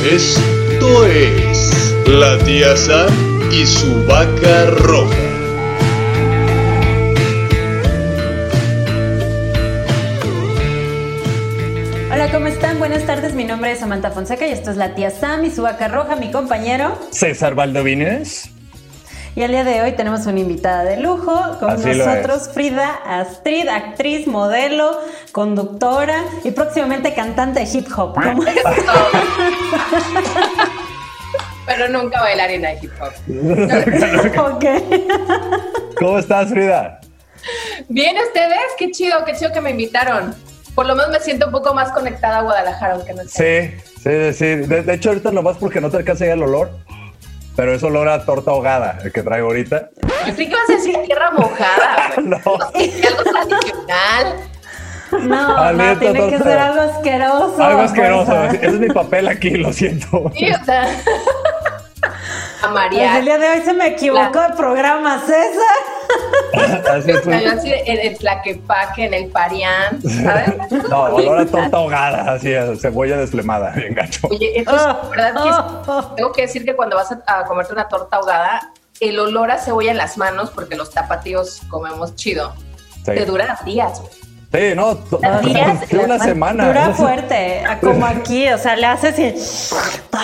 Esto es la tía Sam y su vaca roja. Hola, ¿cómo están? Buenas tardes, mi nombre es Samantha Fonseca y esto es la tía Sam y su vaca roja, mi compañero César Valdovines. Y el día de hoy tenemos una invitada de lujo con Así nosotros, Frida Astrid, actriz, modelo, conductora y próximamente cantante de hip hop. ¿Cómo estás? Pero nunca bailarina de hip hop. Ok. ¿Cómo estás, Frida? Bien, ¿ustedes? Qué chido que me invitaron. Por lo menos me siento un poco más conectada a Guadalajara, aunque no sé. Sí. De hecho, ahorita nomás porque no te alcanza ya el olor, pero es olor a torta ahogada el que traigo ahorita. Yo creí que ibas a decir tierra mojada. No. Algo tradicional. No, tiene que ser algo asqueroso. Algo asqueroso. Pues, Ese es mi papel aquí, lo siento. Sí, o sea. A María. Pues el día de hoy se me equivocó de programa, César. Así es. Yo así en el Tlaquepaque, en el Parián, ¿sabes? No, olor a torta ahogada, así, a cebolla desflemada, bien gacho. Oye, esto es verdad que tengo que decir que cuando vas a comerte una torta ahogada, el olor a cebolla en las manos, porque los tapatíos comemos chido, te dura días, güey. Sí, no, una semana. Dura fuerte, como aquí, o sea, le haces y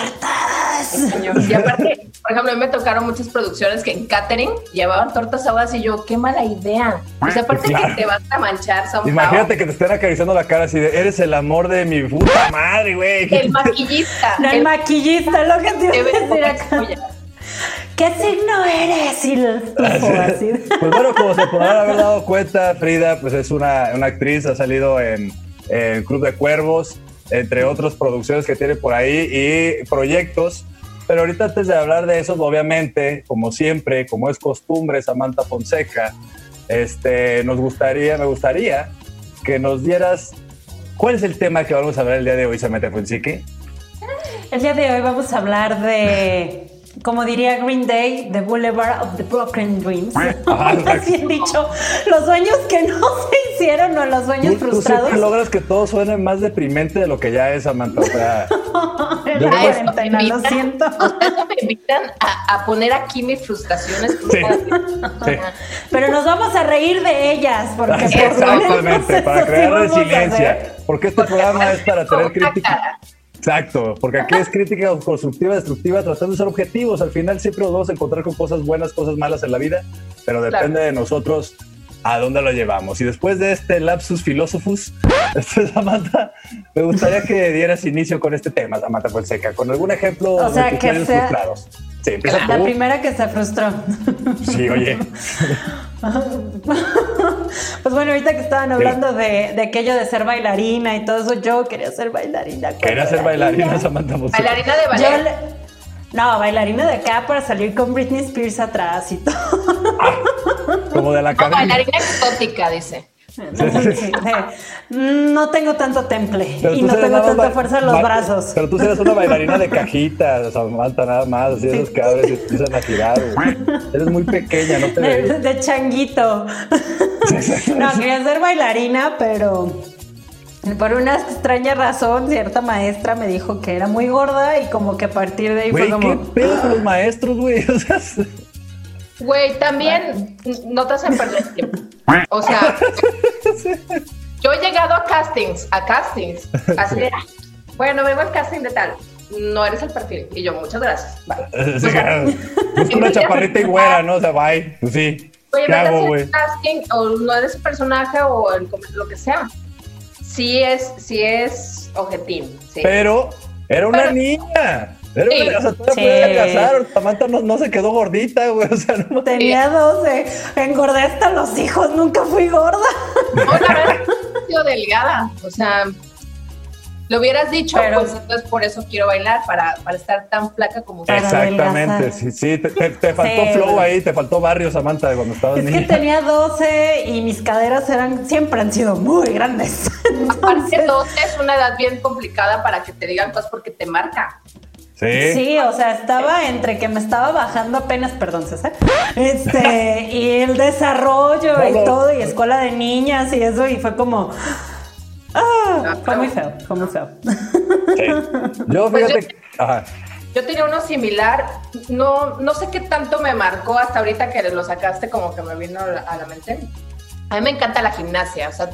tortas. Y aparte, por ejemplo, a mí me tocaron muchas producciones que en catering llevaban tortas ahogadas y yo, qué mala idea. O sea, aparte claro, que te vas a manchar somehow. Imagínate que te estén acariciando la cara así de, eres el amor de mi puta madre, güey. El maquillista. No, el maquillista, lo que te iba a decir acá. ¿Qué signo eres? Y así. Pues bueno, como se podrán haber dado cuenta, Frida pues es una actriz, ha salido en Club de Cuervos, entre otras producciones que tiene por ahí y proyectos. Pero ahorita antes de hablar de eso, obviamente, como siempre, como es costumbre, Samantha Fonseca, me gustaría que nos dieras cuál es el tema que vamos a hablar el día de hoy, Samantha Fonseca. El día de hoy vamos a hablar de, como diría Green Day, The Boulevard of the Broken Dreams. Así han dicho, los sueños que no se hicieron o los sueños frustrados. Tú siempre logras que todo suene más deprimente de lo que ya es, Samantha. O sea, la cuarentena, lo siento. Ustedes me invitan a poner aquí mis frustraciones. Sí. Pero nos vamos a reír de ellas. Porque exactamente, para crear resiliencia. Porque este programa es para tener crítica. Exacto, porque aquí es crítica constructiva, destructiva, tratando de ser objetivos. Al final siempre nos vamos a encontrar con cosas buenas, cosas malas en la vida, pero depende de nosotros a dónde lo llevamos. Y después de este lapsus philosophus, Samantha, me gustaría que dieras inicio con este tema, Samantha Fonseca, con algún ejemplo de tus sueños frustrados. Sí, empieza la tú. primera que se frustró. Sí, oye. Pues bueno, ahorita que estaban hablando de aquello de ser bailarina y todo eso, yo quería ser bailarina. ¿Quería ser bailarina, Samantha Fonseca? Bailarina de ballet. No, bailarina de acá para salir con Britney Spears atrás y todo. Como de la cara. Bailarina exótica, dice. Sí. No tengo tanto temple y no tengo tanta fuerza en los brazos. Pero tú eres una bailarina de cajita, Samantha, nada más, así esos que abres y empiezan a girar. Eres muy pequeña, no te ves. De changuito. No, quería ser bailarina, pero por una extraña razón, cierta maestra me dijo que era muy gorda y como que a partir de ahí fue como... ¿Qué pedo con los maestros, güey? O sea... Güey, también no te hacen perder tiempo. O sea, yo he llegado a castings, así de, bueno, vengo al casting de tal, no eres el perfil. Y yo, muchas gracias, bye. Es una chaparrita y güera, ¿no? O sea, bye, pues sí. Oye, ¿qué hago, güey? Casting, o no eres personaje o lo que sea. Sí es objetín. Sí. Pero era una niña. O sea, tú la puedes casar, Samantha no se quedó gordita, güey, o sea, no. Tenía 12, engordé hasta los hijos, nunca fui gorda. No, la verdad, he sido delgada, o sea, lo hubieras dicho, pero pues entonces por eso quiero bailar, para estar tan flaca como usted. Exactamente, sí, te faltó flow ahí, te faltó barrio, Samantha, cuando estabas niña. Es que tenía 12 y mis caderas siempre han sido muy grandes. Aparte, 12 es una edad bien complicada para que te digan cosas porque te marca. Sí, o sea, estaba entre que me estaba bajando apenas, perdón, César, y el desarrollo y todo, y escuela de niñas y eso, y fue como, fue muy feo. Sí. Yo, fíjate, Ajá. Yo tenía uno similar, no sé qué tanto me marcó hasta ahorita que lo sacaste, como que me vino a la mente. A mí me encanta la gimnasia, o sea,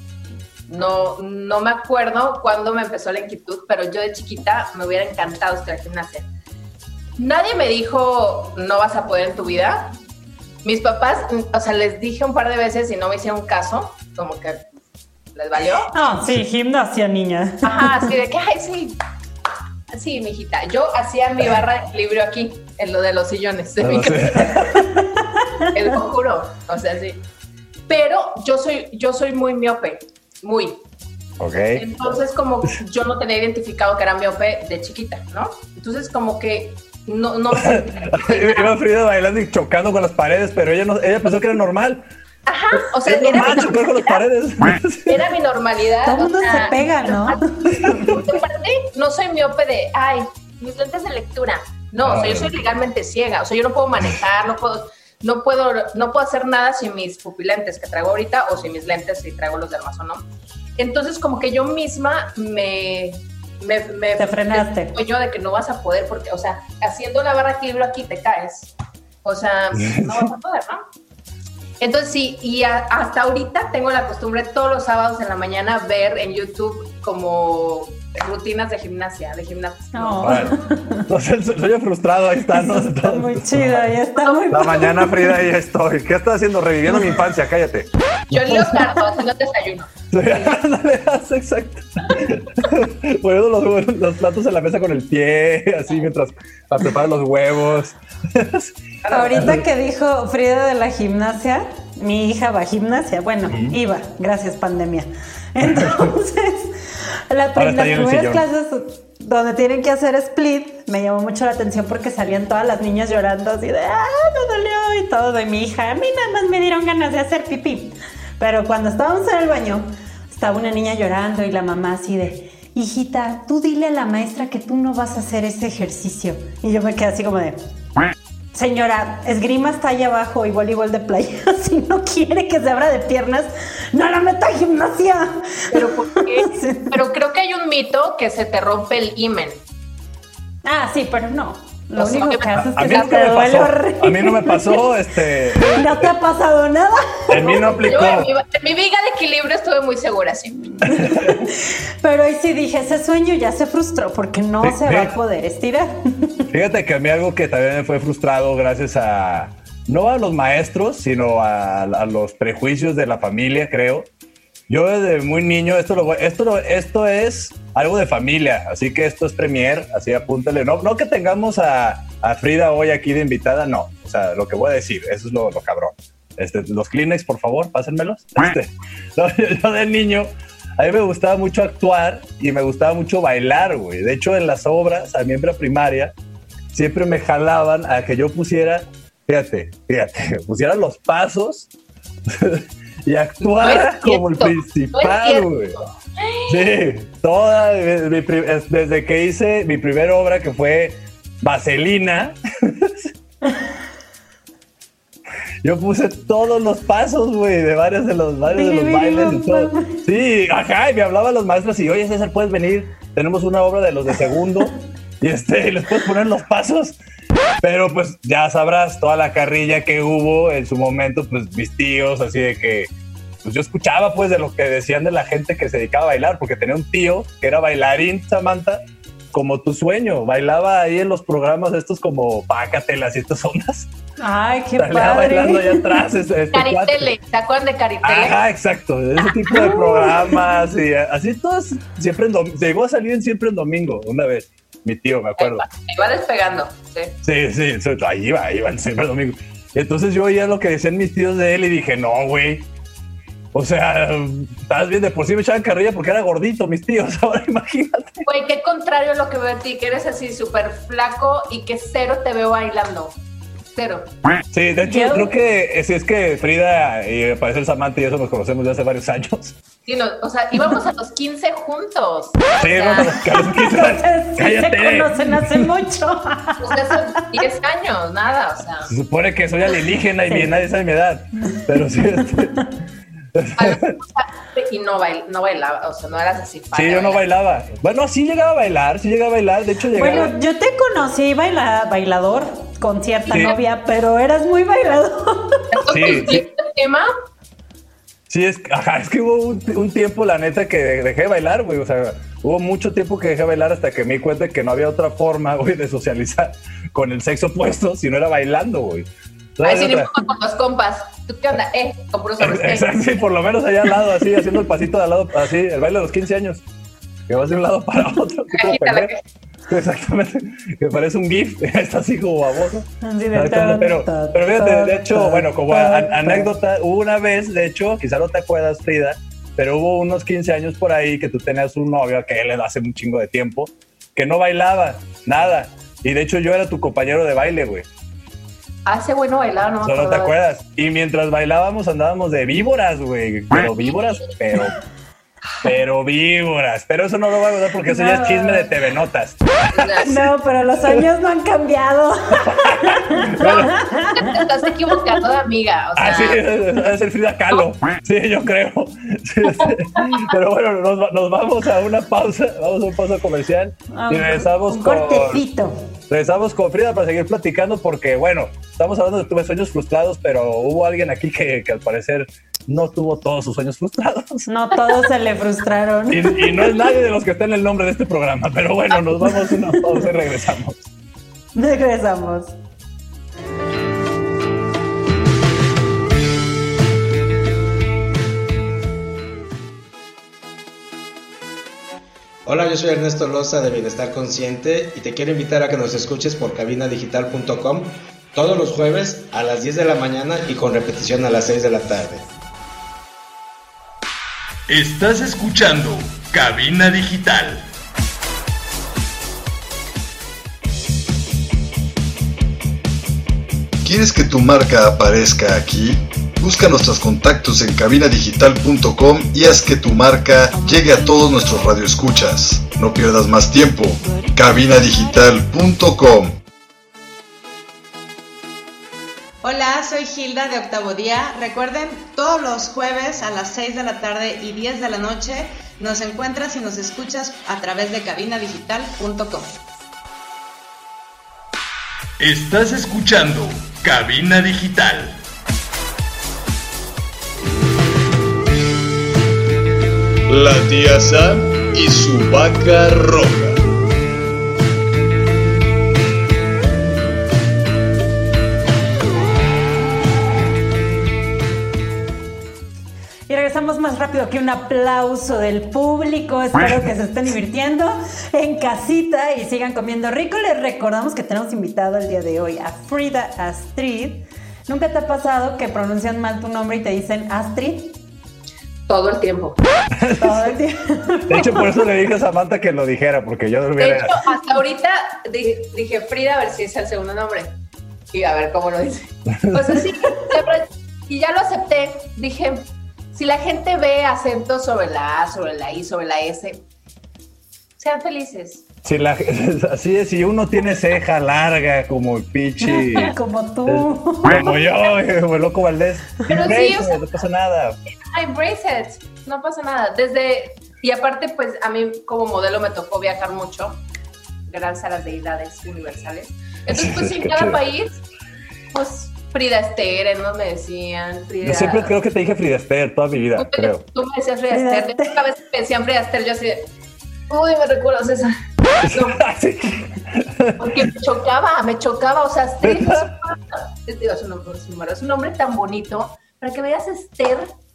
no me acuerdo cuándo me empezó la inquietud, pero yo de chiquita me hubiera encantado estudiar gimnasia. Nadie me dijo, no vas a poder en tu vida. Mis papás, o sea, les dije un par de veces y no me hicieron caso, como que les valió. Ah, sí, gimnasia, niña. Ajá, así de que, ay, sí. Sí, mijita. Yo hacía mi barra de equilibrio aquí, en lo de los sillones de mi casa. Te lo juro. O sea, sí. Pero yo soy muy miope. Muy. Ok. Entonces, como yo no tenía identificado que era miope de chiquita, ¿no? Entonces, como que no Iba Frida bailando y chocando con las paredes, pero ella pensó que era normal. Ajá, o sea, era normal chocar con las paredes. Era mi normalidad. Todo el mundo se pega, ¿no? Aparte, no soy miope de, ay, mis lentes de lectura. No, o sea, yo soy legalmente ciega. O sea, yo no puedo manejar, no puedo hacer nada sin mis pupilentes que traigo ahorita o sin mis lentes si traigo los de Amazon, ¿no? Entonces, como que yo misma me te frenaste. Sueño de que no vas a poder porque, o sea, haciendo la barra de equilibrio aquí te caes. O sea, no vas a poder, ¿no? Entonces sí, y hasta ahorita tengo la costumbre todos los sábados en la mañana ver en YouTube como rutinas de gimnasia, No. Bueno, entonces soy frustrado, ahí está, ¿no? Está muy chido, ya está muy La mañana, Frida, ahí estoy. ¿Qué estás haciendo? Reviviendo mi infancia, cállate. Yo en Leocardo haciendo desayuno. Exacto. Poniendo los platos en la mesa con el pie, así mientras preparan los huevos. Ahorita que dijo Frida de la gimnasia, mi hija va a gimnasia. Bueno, iba, gracias pandemia. Entonces, las primeras clases donde tienen que hacer split, me llamó mucho la atención porque salían todas las niñas llorando así de, me dolió y todo. Y mi hija, a mí nada más me dieron ganas de hacer pipí. Pero cuando estábamos en el baño, estaba una niña llorando y la mamá así de, hijita, tú dile a la maestra que tú no vas a hacer ese ejercicio. Y yo me quedé así como de, señora, esgrima está allá abajo y voleibol de playa. Si no quiere que se abra de piernas, no la meta a gimnasia. ¿Pero por qué? Sí. Pero creo que hay un mito que se te rompe el himen. Ah, sí, pero no. Lo único que haces es que te duele horrible. A mí no me pasó, ¿No te ha pasado nada? En mí no aplicó. En mi viga de equilibrio estuve muy segura siempre. Pero ahí sí dije, ese sueño ya se frustró porque no se va a poder estirar. Fíjate que a mí algo que también me fue frustrado gracias a, no a los maestros, sino a los prejuicios de la familia, creo. Yo desde muy niño, esto es algo de familia, así que esto es premier, así apúntale. No que tengamos a Frida hoy aquí de invitada, no. O sea, lo que voy a decir, eso es lo cabrón. Los Kleenex, por favor, pásenmelos. Yo de niño, a mí me gustaba mucho actuar y me gustaba mucho bailar, güey. De hecho, en las obras, a mí en preprimaria, siempre me jalaban a que yo pusiera, fíjate, pusiera los pasos y actuara como el principal, güey. Sí, desde que hice mi primera obra, que fue Vaselina, yo puse todos los pasos, güey, de varios de los bailes y todo. Sí, ajá, y me hablaban los maestros y, oye, César, ¿puedes venir? Tenemos una obra de los de segundo y les puedes poner los pasos. Pero pues ya sabrás toda la carrilla que hubo en su momento, pues mis tíos, así de que pues yo escuchaba pues de lo que decían de la gente que se dedicaba a bailar, porque tenía un tío que era bailarín, Samantha, como tu sueño, bailaba ahí en los programas estos como Pácatelas y estas ondas. Ay, qué padre. Bailando allá atrás. Caritele, ¿te acuerdas de Caritele? Ajá, exacto, ese tipo de programas y así todos, siempre llegó a salir siempre en domingo, una vez. Mi tío, me acuerdo. Iba despegando, sí. Sí, ahí iba siempre el domingo. Entonces yo oía lo que decían mis tíos de él y dije, no, güey. O sea, estabas bien, de por sí me echaban carrilla porque era gordito, mis tíos. Ahora imagínate. Güey, qué contrario a lo que veo de ti, que eres así súper flaco y que cero te veo bailando. Cero. Sí, de hecho, creo que si es que Frida y parece el Samantha y eso nos conocemos de hace varios años. Sí, no, o sea, íbamos a los 15 juntos. Sí, vamos a los 15. Cállate. Se conocen hace mucho. O sea, son 10 años, nada, o sea. Se supone que soy alienígena y nadie sabe mi edad. Pero sí, Y no bailaba, o sea, no eras así. Sí, yo no bailaba. Bueno, sí llegaba a bailar, de hecho llegaba. Bueno, yo te conocí bailador con cierta novia, pero eras muy bailador. Sí. ¿El tema? Sí, es que hubo un tiempo, la neta, que dejé de bailar, güey. O sea, hubo mucho tiempo que dejé de bailar hasta que me di cuenta que no había otra forma, güey, de socializar con el sexo opuesto si no era bailando, güey. Así ni con los compas. ¿Tú qué onda? Con puros hombres. Exacto, sí, por lo menos allá al lado, así, haciendo el pasito de al lado, así, el baile de los 15 años. Que vas de un lado para otro. Exactamente, que parece un GIF, está así como baboso. Pero fíjate, de hecho, bueno, como anécdota, hubo una vez, de hecho, quizá no te acuerdas, Frida, pero hubo unos 15 años por ahí que tú tenías un novio que él hace un chingo de tiempo, que no bailaba, nada. Y de hecho yo era tu compañero de baile, güey. Ese güey no bailaba, no me acuerdo. ¿No te acuerdas? Y mientras bailábamos andábamos de víboras, güey. Pero víboras, pero víboras. Pero eso no lo voy a contar porque eso ya es chisme de TV Notas. No, pero los años no han cambiado. Te estás equivocando de amiga. O sea... sí, es el Frida Kahlo. Sí, yo creo. Sí. Pero bueno, nos vamos a una pausa. Vamos a una pausa comercial. Y regresamos un cortecito. Regresamos con Frida para seguir platicando porque, bueno, estamos hablando de tuve sueños frustrados, pero hubo alguien aquí que al parecer no tuvo todos sus sueños frustrados. No, todos se le frustraron. Y no es nadie de los que está en el nombre de este programa, pero bueno, nos vamos a una pausa y regresamos. Regresamos. Hola, yo soy Ernesto Loza de Bienestar Consciente y te quiero invitar a que nos escuches por cabinadigital.com todos los jueves a las 10 de la mañana y con repetición a las 6 de la tarde. Estás escuchando Cabina Digital. ¿Quieres que tu marca aparezca aquí? Busca nuestros contactos en cabinadigital.com y haz que tu marca llegue a todos nuestros radioescuchas. No pierdas más tiempo. cabinadigital.com. Hola, soy Hilda de Octavo Día. Recuerden, todos los jueves a las 6 de la tarde y 10 de la noche nos encuentras y nos escuchas a través de cabinadigital.com. Estás escuchando Cabina Digital. La tía Sam y su vaca roja. Y regresamos más rápido que un aplauso del público. Espero que se estén divirtiendo en casita y sigan comiendo rico. Les recordamos que tenemos invitado el día de hoy a Frida Astrid. ¿Nunca te ha pasado que pronuncian mal tu nombre y te dicen Astrid? Todo el tiempo. Todo el tiempo. De hecho, por eso le dije a Samantha que lo dijera, porque yo no hubiera... De hecho, hasta ahorita dije Frida, a ver si es el segundo nombre. Y a ver cómo lo dice. Pues así, y ya lo acepté. Dije, si la gente ve acento sobre la A, sobre la I, sobre la S, sean felices. Si así es, si uno tiene ceja larga como el Pichi. Como tú. Como yo, como el Loco Valdés. Pero sí, o sea, no pasa nada. Embrace it, no pasa nada. Y aparte, pues a mí como modelo me tocó viajar mucho, gracias a las deidades universales. Entonces, pues en cada país, pues Frida Esther, ¿no? Me decían. Frida... Yo siempre creo que te dije Frida Esther toda mi vida, creo. Tú me decías Frida Esther. Cada vez que me decían Frida Esther, yo así de, uy, me recuerdas esa. No, porque me chocaba, o sea, Esther es un nombre tan bonito, para que veas Esther.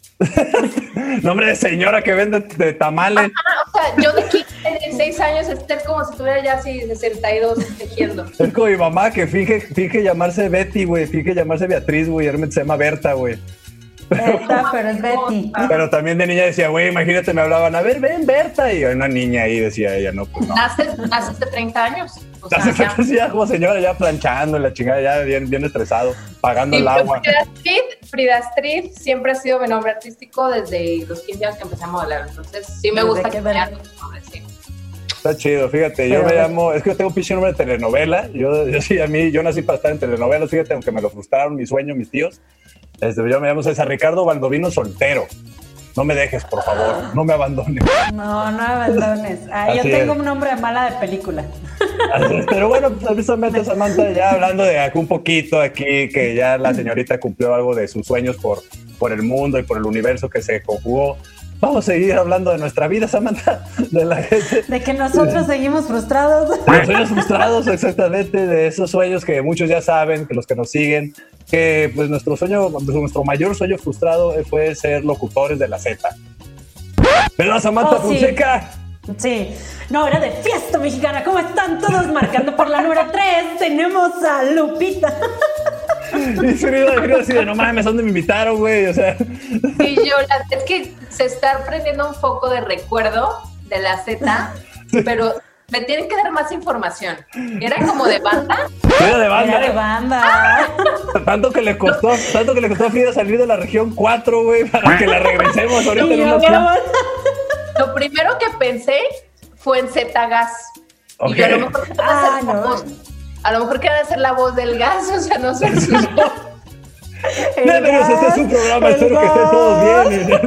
Nombre de señora que vende de tamales. O sea, yo de 6 años, Esther como si tuviera ya así 62 tejiendo. Es como mi mamá que finge llamarse Betty, güey, finge llamarse Beatriz, güey, y realmente se llama Berta, güey. Berta, pero es Betty. Pero también de niña decía, güey, imagínate, me hablaban, a ver, ven, Berta. Y una niña ahí decía ella, no, pues no. Naces de 30 años. O sea, ya como señora, ya planchando la chingada, ya bien estresado, pagando el agua. Frida Astrid siempre ha sido mi nombre artístico desde los 15 años que empecé a modelar. Entonces, sí me gusta que me hagan mi nombre, sí. Está chido, fíjate, yo me llamo, es que yo tengo un pinche nombre de telenovela. Yo nací para estar en telenovelas, fíjate, aunque me lo frustraron mi sueño, mis tíos. Yo me llamo César Ricardo Baldovino Soltero. No me dejes, por favor, no me abandones. No me abandones. Yo tengo un nombre de mala de película. Pero bueno, pues precisamente Samantha, ya hablando de un poquito aquí, que ya la señorita cumplió algo de sus sueños por el mundo y por el universo que se conjugó. Vamos a seguir hablando de nuestra vida, Samantha, de la gente. De que nosotros seguimos frustrados. Los sueños frustrados, exactamente, de esos sueños que muchos ya saben, que los que nos siguen, que pues nuestro mayor sueño frustrado fue ser locutores de la Z. ¿Verdad, Samantha Fonseca? Sí. No, era de Fiesta Mexicana. ¿Cómo están todos? Marcando por la número 3, tenemos a Lupita. Y Frida así de no mames, ¿a dónde me invitaron, güey? O sea. Y yo, es que se está prendiendo un foco de recuerdo de la Z, pero me tienen que dar más información. ¿Era como de banda? Era de banda. Era de banda. Tanto que le costó a Frida salir de la región 4, güey, para que la regresemos ahorita en unos días. Lo primero que pensé fue en Z-Gas. Okay. Y yo a lo mejor quería hacer la voz del gas, o sea, no sé. Bienvenidos, este es su programa, espero que estén todos bien.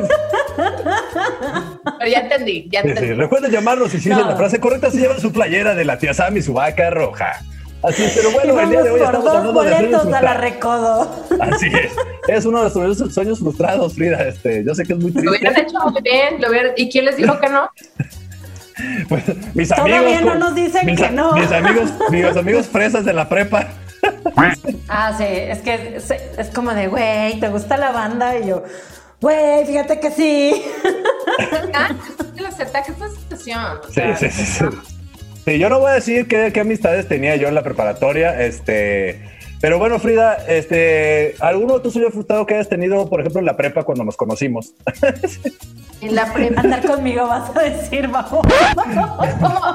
Pero ya entendí. Sí. Recuerden llamarnos y si dicen la frase correcta, se llevan su playera de la tía Sam y su vaca roja. Así es, pero bueno, el día de hoy estamos hablando de sueños a la Recodo. Así es uno de nuestros sueños frustrados, Frida. Yo sé que es muy triste. Lo hubieran hecho muy bien, ¿y quién les dijo que no? Pues, mis Todavía amigos, no nos dicen que no. Mis amigos fresas de la prepa. Sí, es que es como de, güey, ¿te gusta la banda? Y yo, güey, fíjate que sí. La Z, ¿qué fue situación? Sí. Sí, yo no voy a decir qué amistades tenía yo en la preparatoria, pero bueno, Frida, ¿alguno de tus sueños frustrados que hayas tenido, por ejemplo, en la prepa cuando nos conocimos? En la prepa. Andar conmigo vas a decir, vamos. Es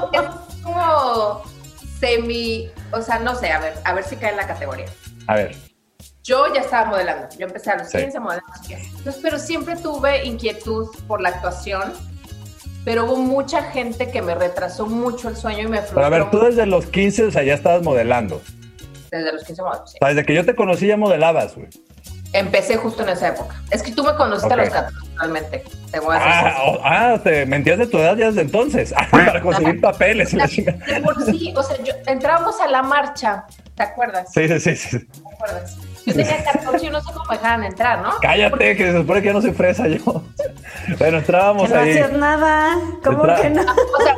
como semi, o sea, no sé, a ver si cae en la categoría. A ver. Yo ya estaba modelando, yo empecé a los 15 modelando. Entonces, pero siempre tuve inquietud por la actuación, pero hubo mucha gente que me retrasó mucho el sueño y me frustró. Pero a ver, tú desde los 15, o sea, ya estabas modelando. Desde los 15 modelando, sí. O sea, desde que yo te conocí ya modelabas, güey. Empecé justo en esa época. Es que tú me conociste a los 14, realmente. Te voy a decir te mentías de tu edad ya desde entonces. Para conseguir papeles y la chingada. Por sí, o sea, entrábamos a la marcha, ¿te acuerdas? Sí. ¿Te acuerdas? Yo tenía 14 y no sé cómo me dejaban entrar, ¿no? Cállate, que se supone que ya no soy fresa yo. Bueno, entrábamos que no ahí. No hacías nada. ¿Cómo que no? O sea,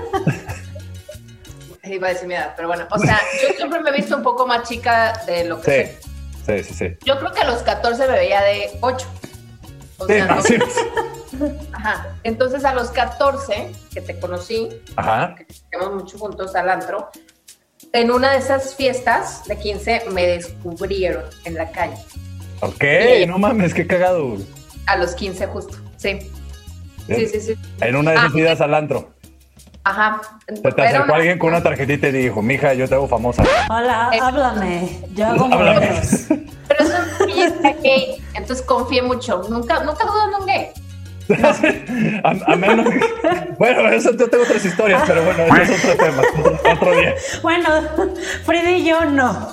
iba a decir mi edad, pero bueno. O sea, yo siempre me he visto un poco más chica de lo que soy. Sí. Yo creo que a los 14 me veía de 8. O sea, ¿no? Sí. Ajá. Entonces a los 14 que te conocí, que estamos mucho juntos al antro, en una de esas fiestas de 15 me descubrieron en la calle. Ok, no mames, qué cagado. A los 15 justo, sí. Sí. En una de esas idas al antro. Ajá. Te acercó alguien con una tarjetita y te dijo, mija, yo te hago famosa. Hola, háblame. Yo hago modelos. Pero eso es gay, entonces confié mucho. Nunca dudo en un gay. A menos que... Bueno, eso yo tengo otras historias, pero bueno, ese es otro tema, otro día. Bueno, Frida y yo no.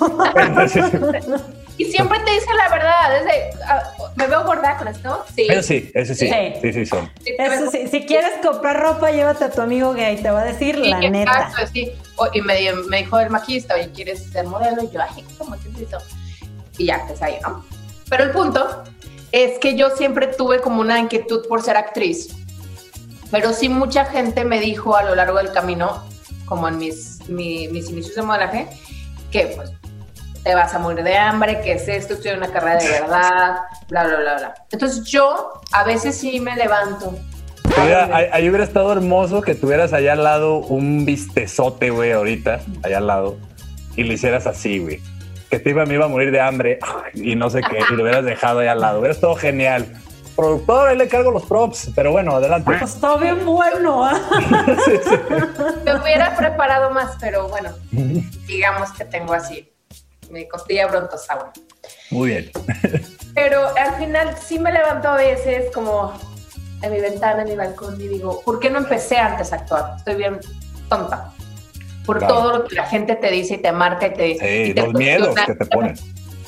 Y siempre te dice la verdad, ¿me veo gorda con esto? Sí. Eso sí son. Eso sí, si quieres comprar ropa, llévate a tu amigo gay, te va a decir la neta. Sí. Y me dijo el maquillista, oye, ¿quieres ser modelo? Y yo, ay, ¿cómo te hizo? Y ya, pues ahí, ¿no? Pero el punto es que yo siempre tuve como una inquietud por ser actriz, pero sí mucha gente me dijo a lo largo del camino, como en mis inicios de modelaje, que pues te vas a morir de hambre, que es esto, estoy en una carrera de verdad, bla, bla, bla, bla. Entonces yo a veces sí me levanto. Ahí hubiera estado hermoso que tuvieras allá al lado un bistezote, güey, ahorita, allá al lado, y le hicieras así, güey. Que me iba a morir de hambre y no sé qué, y lo hubieras dejado ahí al lado. Hubiera estado genial. Productor, ahí le cargo los props, pero bueno, adelante. Pues está bien bueno, ¿eh? Sí. Me hubiera preparado más, pero bueno, digamos que tengo así mi costilla brontosaura. Muy bien. Pero al final sí me levanto a veces como en mi ventana, en mi balcón, y digo, ¿por qué no empecé antes a actuar? Estoy bien tonta. Por todo lo que la gente te dice y te marca y te... Sí, los miedos que te ponen.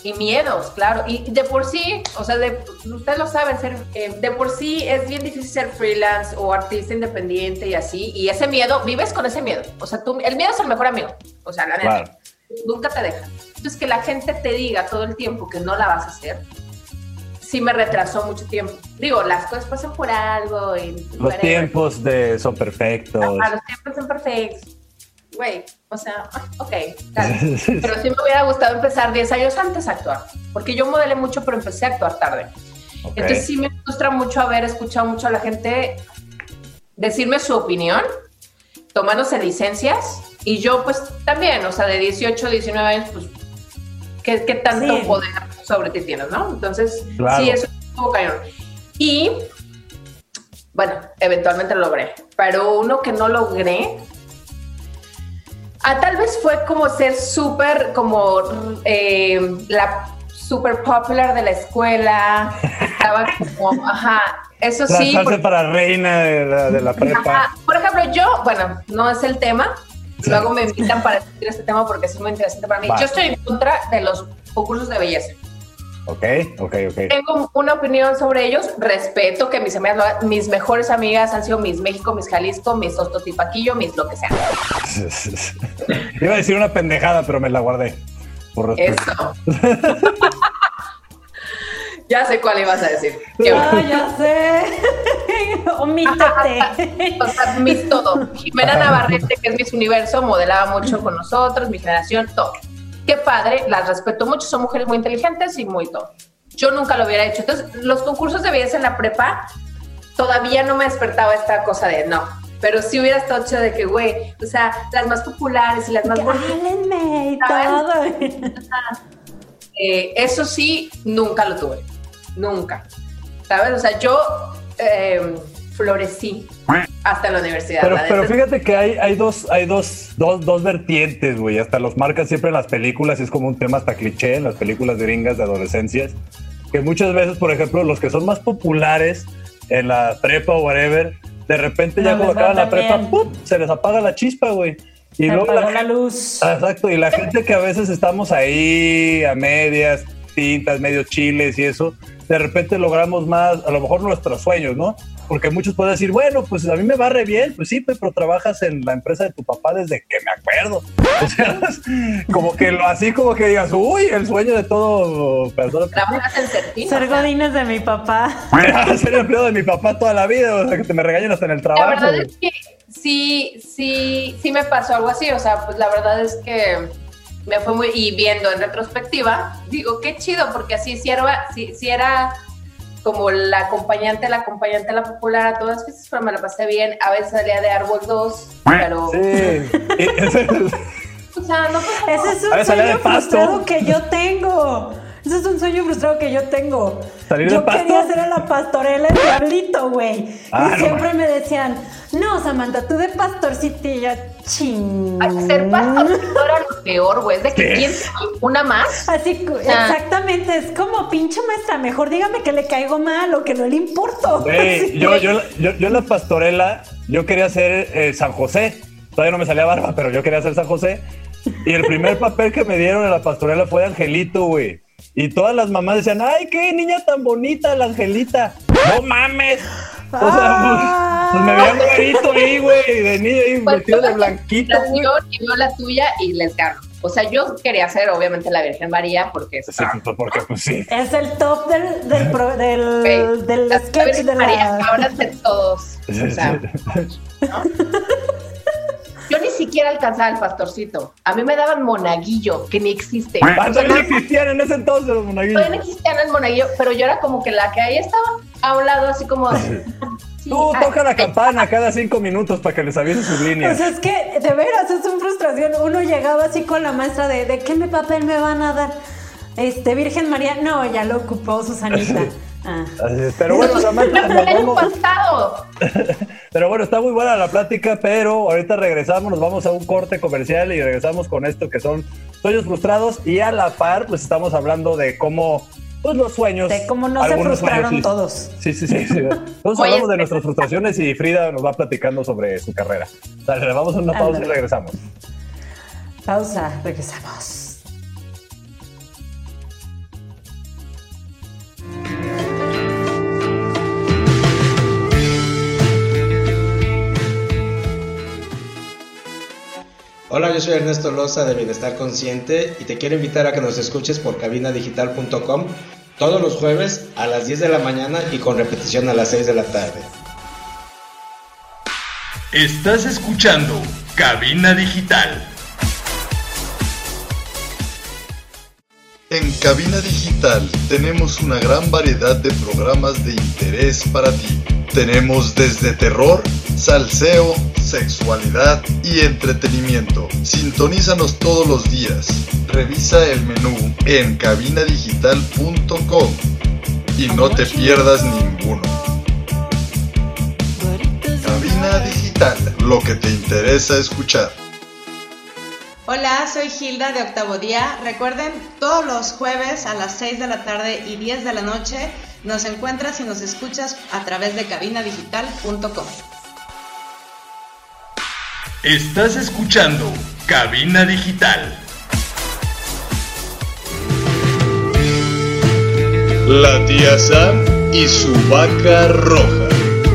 Y miedos, claro. Y de por sí, o sea, ustedes lo saben, de por sí es bien difícil ser freelance o artista independiente y así. Y ese miedo, vives con ese miedo. O sea, el miedo es el mejor amigo. O sea, la neta. Nunca te deja. Entonces, que la gente te diga todo el tiempo que no la vas a hacer, sí me retrasó mucho tiempo. Digo, las cosas pasan por algo. Los tiempos son perfectos. Los tiempos son perfectos. Güey, o sea, ok, claro. Pero sí me hubiera gustado empezar 10 años antes a actuar, porque yo modelé mucho, pero empecé a actuar tarde. Okay. Entonces sí me frustra mucho haber escuchado mucho a la gente decirme su opinión, tomándose licencias, y yo pues también, o sea, de 18, 19 años, pues, ¿qué tanto poder sobre ti tienes, no? Entonces, sí, eso es un poco cañón. Y, bueno, eventualmente lo logré, pero uno que no logré, tal vez fue como ser súper, como la súper popular de la escuela. Estaba como, eso sí. Lanzarse para reina de la prepa. Por ejemplo, yo, bueno, no es el tema. Luego me invitan para discutir este tema porque es muy interesante para mí. Yo estoy en contra de los concursos de belleza. Ok. Tengo una opinión sobre ellos. Respeto que mis amigas, mis mejores amigas han sido mis México, mis Jalisco, mis Tostotipaquillo, mis lo que sea. Iba a decir una pendejada, pero me la guardé. Por respeto. Eso. Ya sé cuál ibas a decir. Ya sé. Omítete. O sea, mis todo. Jimena Navarrete, que es Miss Universo, modelaba mucho con nosotros, mi generación, todo. Qué padre, las respeto mucho, son mujeres muy inteligentes y muy todo. Yo nunca lo hubiera hecho. Entonces, los concursos de belleza en la prepa todavía no me despertaba esta cosa de no. Pero sí hubiera estado hecho de que, güey, o sea, las más populares y las más bonitas. Háblenme y todo. Eso sí, nunca lo tuve. Nunca. ¿Sabes? O sea, yo florecí hasta la universidad. Pero fíjate que hay dos vertientes, güey. Hasta los marcan siempre en las películas y es como un tema hasta cliché en las películas gringas de adolescencias. Que muchas veces, por ejemplo, los que son más populares en la prepa o whatever, de repente ya cuando acaban la prepa, ¡pum!, se les apaga la chispa, güey. Y luego la luz. Exacto, y la gente que a veces estamos ahí a medias, tintas, medio chiles y eso, de repente logramos más, a lo mejor nuestros sueños, ¿no? Porque muchos pueden decir, bueno, pues a mí me va re bien, pues sí, pero trabajas en la empresa de tu papá desde que me acuerdo. O sea, como que así como que digas, uy, el sueño de todo persona. Ser godines de mi papá. Ser empleado de mi papá toda la vida, o sea, que te me regañen hasta en el trabajo. La verdad es que sí me pasó algo así, o sea, pues la verdad es que me fue muy, y viendo en retrospectiva, digo, qué chido, porque así sí era como la acompañante, la popular a todas veces, pero me la pasé bien. A veces salía de Árbol 2, pero... Sí. O sea, no pasa nada. Ese es un sueño frustrado que yo tengo. Ese es un sueño frustrado que yo tengo. Yo quería ser a la pastorela el diablito, güey. Y siempre me decían, no, Samantha, tú de pastorcito y yo, ching. Ser pastorcito era lo peor, güey. Es de que ¿quién una más? Así, exactamente. Es como, pinche maestra, mejor dígame que le caigo mal o que no le importo. Güey, yo en la pastorela, yo quería ser San José. Todavía no me salía barba, pero yo quería ser San José. Y el primer papel que me dieron en la pastorela fue Angelito, güey. Y todas las mamás decían, ay, qué niña tan bonita la Angelita. ¡No mames! O sea, pues me veían güerito ahí, güey, de niño ahí, vestido de blanquito. Y vio la tuya y les gano. O sea, yo quería ser, obviamente, la Virgen María, porque... Sí, porque pues sí. Es el top del sketch de María, ahora de todos. O sea, ¿no? Yo ni siquiera alcanzaba el pastorcito. A mí me daban monaguillo, que ni existe. Todavía no existían en ese entonces los monaguillos. Todavía no existían el monaguillo, pero yo era como que la que ahí estaba a un lado, así como... Tú toca la campana cada 5 minutos para que les avise sus líneas. O sea, es que, de veras, es una frustración. Uno llegaba así con la maestra de ¿qué papel me van a dar? Virgen María, no, ya lo ocupó Susanita. Pero bueno, Samantha, pasado. Pero bueno, está muy buena la plática, pero ahorita regresamos, nos vamos a un corte comercial y regresamos con esto que son sueños frustrados, y a la par pues estamos hablando de cómo pues los sueños, de cómo no se frustraron sueños, todos. Sí. Entonces hablamos de nuestras frustraciones y Frida nos va platicando sobre su carrera. Dale, vamos a una pausa y regresamos. Pausa, regresamos. yo soy Ernesto Loza de Bienestar Consciente y te quiero invitar a que nos escuches por cabinadigital.com todos los jueves a las 10 de la mañana y con repetición a las 6 de la tarde. Estás escuchando Cabina Digital. En Cabina Digital tenemos una gran variedad de programas de interés para ti. Tenemos desde terror, salseo, sexualidad y entretenimiento. Sintonízanos todos los días. Revisa el menú en cabinadigital.com y no te pierdas ninguno. Cabina Digital, lo que te interesa escuchar. Hola, soy Hilda de Octavo Día. Recuerden, todos los jueves a las 6 de la tarde y 10 de la noche nos encuentras y nos escuchas a través de cabinadigital.com. Estás escuchando Cabina Digital. La tía Sam y su vaca roja.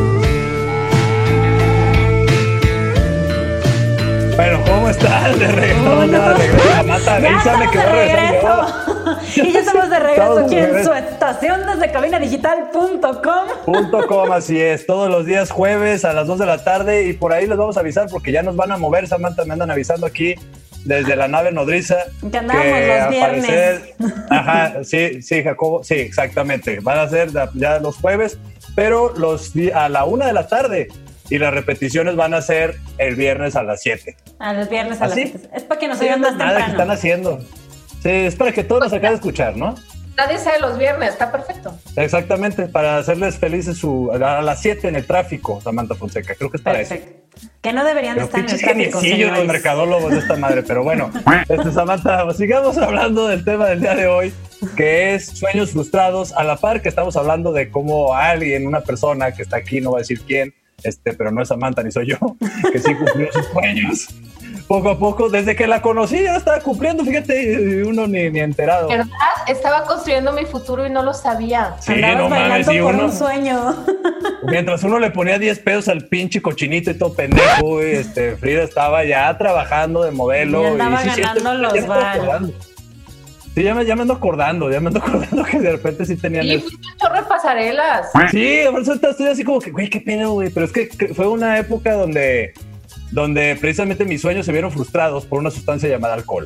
Bueno, ¿cómo estás? De regreso, Samantha, Ya me quedó regreso. Y ya estamos de regreso Estamos aquí de en regreso. su estación desde cabinadigital.com. .com, así es, todos los días jueves a las 2 de la tarde y por ahí les vamos a avisar porque ya nos van a mover, Samantha, me andan avisando aquí desde la nave nodriza. Que andábamos los al viernes. parecer- Ajá, sí, Jacobo, sí, exactamente, van a ser ya los jueves, pero a la 1 de la tarde y las repeticiones van a ser el viernes a las 7. A los viernes a las ¿Así? 7. Es para que nos Sí, oigan no más es nada que están temprano. haciendo. Sí, es para que todos nos acaben de escuchar, ¿no? Nadie sabe los viernes, está perfecto. Exactamente, para hacerles felices a las 7 en el tráfico, Samantha Fonseca. Creo que es para eso. Perfecto. Que no deberían Pero estar en el pinches tráfico, geniecillos los señores. mercadólogos de esta madre, pero bueno, Samantha, pues sigamos hablando del tema del día de hoy, que es sueños frustrados, a la par que estamos hablando de cómo alguien, una persona que está aquí, no va a decir quién, pero no es Samantha ni soy yo, que sí cumplió sus sueños. Poco a poco, desde que la conocí, ya estaba cumpliendo, fíjate, y uno ni enterado. ¿Verdad? Estaba construyendo mi futuro y no lo sabía. Sí, Andabas no mames, bailando y por uno, un sueño. mientras uno le ponía 10 pesos al pinche cochinito y todo pendejo, güey, Frida estaba ya trabajando de modelo. Y andaba sí, ganando los ya me ando vals. acordando. Sí, ya me ando acordando que de repente sí tenían Y fuiste un chorro de pasarelas. Sí, por eso estoy así como que, güey, qué pedo, güey. Pero es que fue una época donde precisamente mis sueños se vieron frustrados por una sustancia llamada alcohol.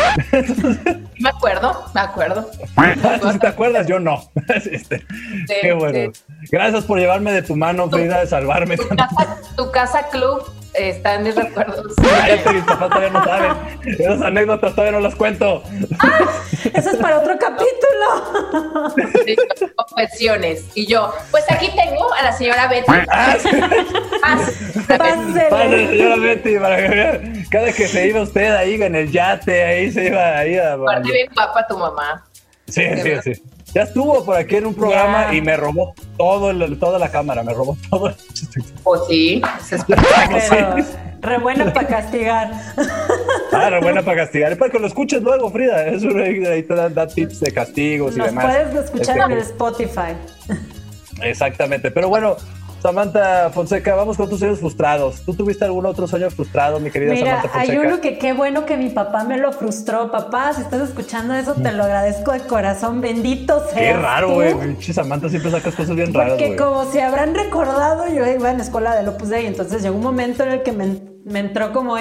Me acuerdo. ¿Tú sí te acuerdas? Yo no. Qué bueno. Gracias por llevarme de tu mano, Frida, de salvarme. Tu casa club está en mis recuerdos. Cállate, mis papás todavía no saben. Esas anécdotas todavía no las cuento. Eso es para otro capítulo. Sí, confesiones. Y yo, pues aquí tengo a la señora Betty. Pásele. Padre, señora Betty, para que vea, cada que se iba usted ahí en el yate, ahí se iba ahí a... Aparte bien guapa tu mamá. Sí. Ya estuvo por aquí en un programa Ya. y me robó toda la cámara, me robó todo. Pues sí, es Pero re buena para castigar. Claro, buena para castigar. Y para que lo escuches luego, Frida. Eso ahí te da tips de castigos y Nos demás. puedes escuchar en el Spotify. Exactamente. Pero bueno, Samantha Fonseca, vamos con tus sueños frustrados. ¿Tú tuviste algún otro sueño frustrado, mi querida Mira, Samantha Fonseca? hay uno que qué bueno que mi papá me lo frustró. Papá, si estás escuchando eso, te lo agradezco de corazón. Bendito seas Qué raro, tú. güey. Pinche Samantha siempre sacas cosas bien raras, Porque güey. como se habrán recordado, yo iba en la escuela de Opus Dei, entonces llegó un momento en el que me entró como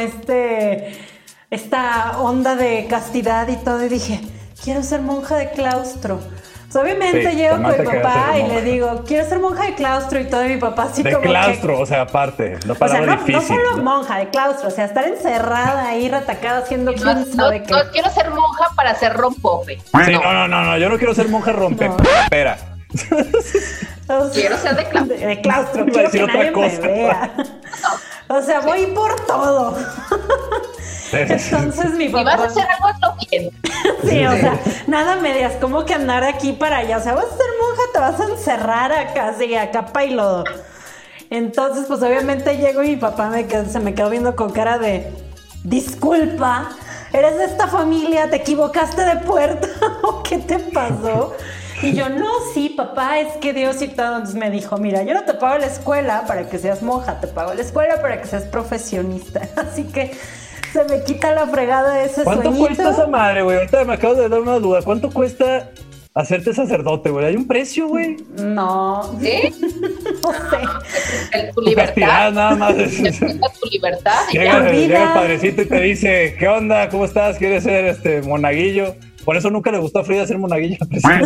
esta onda de castidad y todo, y dije, quiero ser monja de claustro. Pues obviamente Sí, llego con Samantha mi quería papá ser y monja. le digo, quiero ser monja de claustro, y todo, y mi papá así De como claustro, o sea, aparte. No que... O sea, palabra no difícil. solo monja de claustro, o sea, estar encerrada ahí, retacada, haciendo quién sabe qué. No quiero ser monja para ser rompope. Sí, no, yo no quiero ser monja rompe. No. Espera. O sea, Quiero ser de claustro. De claustro, Iba a quiero decir que otra nadie me cosa. vea. O sea, voy por todo. Entonces mi Si vas papá... a hacer algo, hazlo bien. Sí, o sea, nada medias, como que andar aquí para allá. O sea, vas a ser monja, te vas a encerrar acá, así, a capa y lodo. Entonces, pues obviamente llego y mi papá se me quedó viendo con cara de... Disculpa, ¿eres de esta familia? ¿Te equivocaste de puerta? ¿O qué te pasó? Y yo, no, sí, papá, es que Dios y todo. Entonces me dijo, mira, yo no te pago la escuela para que seas monja, te pago la escuela para que seas profesionista. Así que Se me quita la fregada de ese ¿Cuánto sueñito. cuesta esa madre, güey? Ahorita me acabo de dar una duda. ¿Cuánto cuesta hacerte sacerdote, güey? ¿Hay un precio, güey? No, ¿Sí? no sé. Tu Tu castidad, libertad. nada más. Tu libertad. y ya. Llega el padrecito y te dice, ¿qué onda? ¿Cómo estás? ¿Quieres ser monaguillo? Por eso nunca le gustó a Frida ser monaguillo.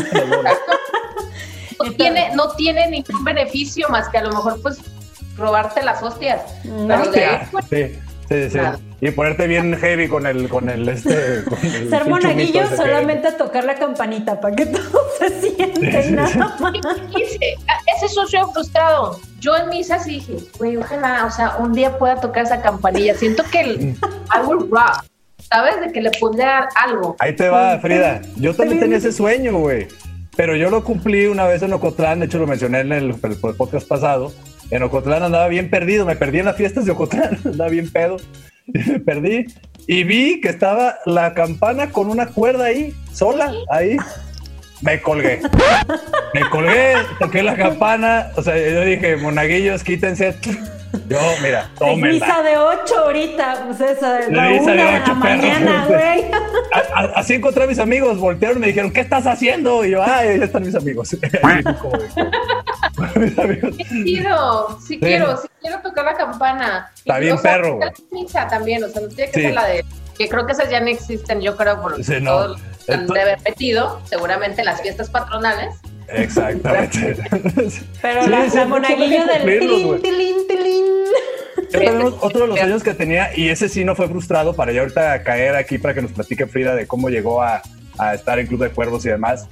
No tiene ningún beneficio más que a lo mejor pues robarte las hostias. No. Pero de ahí, Hostia. pues, Sí. Nada. Y ponerte bien heavy con el Ser monaguillo solamente a tocar la campanita para que todo se siente Sí. nada más. ese socio frustrado. Yo en misa sí dije, güey, ojalá, o sea, un día pueda tocar esa campanilla. Siento que I will rock, ¿sabes? De que le pondría algo. Ahí te va, Frida. Yo también tenía ese sueño, güey. Pero yo lo cumplí una vez en Ocotlán. De hecho, lo mencioné en el podcast pasado. En Ocotlán andaba bien perdido. Me perdí en las fiestas de Ocotlán. Andaba bien pedo. Me perdí. Y vi que estaba la campana con una cuerda ahí, sola, ahí. Me colgué. Toqué la campana. O sea, yo dije, monaguillos, quítense. Yo, mira, Es tómenla. misa de 8 ahorita, pues esa de la Misa 1 de de la 8, mañana, perro. güey. Así encontré a mis amigos, voltearon y me dijeron, ¿qué estás haciendo? Y yo, ya están mis amigos. Mis amigos. Sí quiero tocar la campana. Está bien, perro, La misa también, o sea, no tiene que Sí. ser la de... Que creo que esas ya no existen, yo creo, por Sí, no. todo lo han de haber metido, seguramente las fiestas patronales. Exactamente. Pero Sí, la sí, monaguillo del cumplirlos, tilín, güey. tilín. Yo también otro de los sueños que tenía, y ese sí no fue frustrado, para ya ahorita caer aquí para que nos platique Frida de cómo llegó a estar en Club de Cuervos y demás.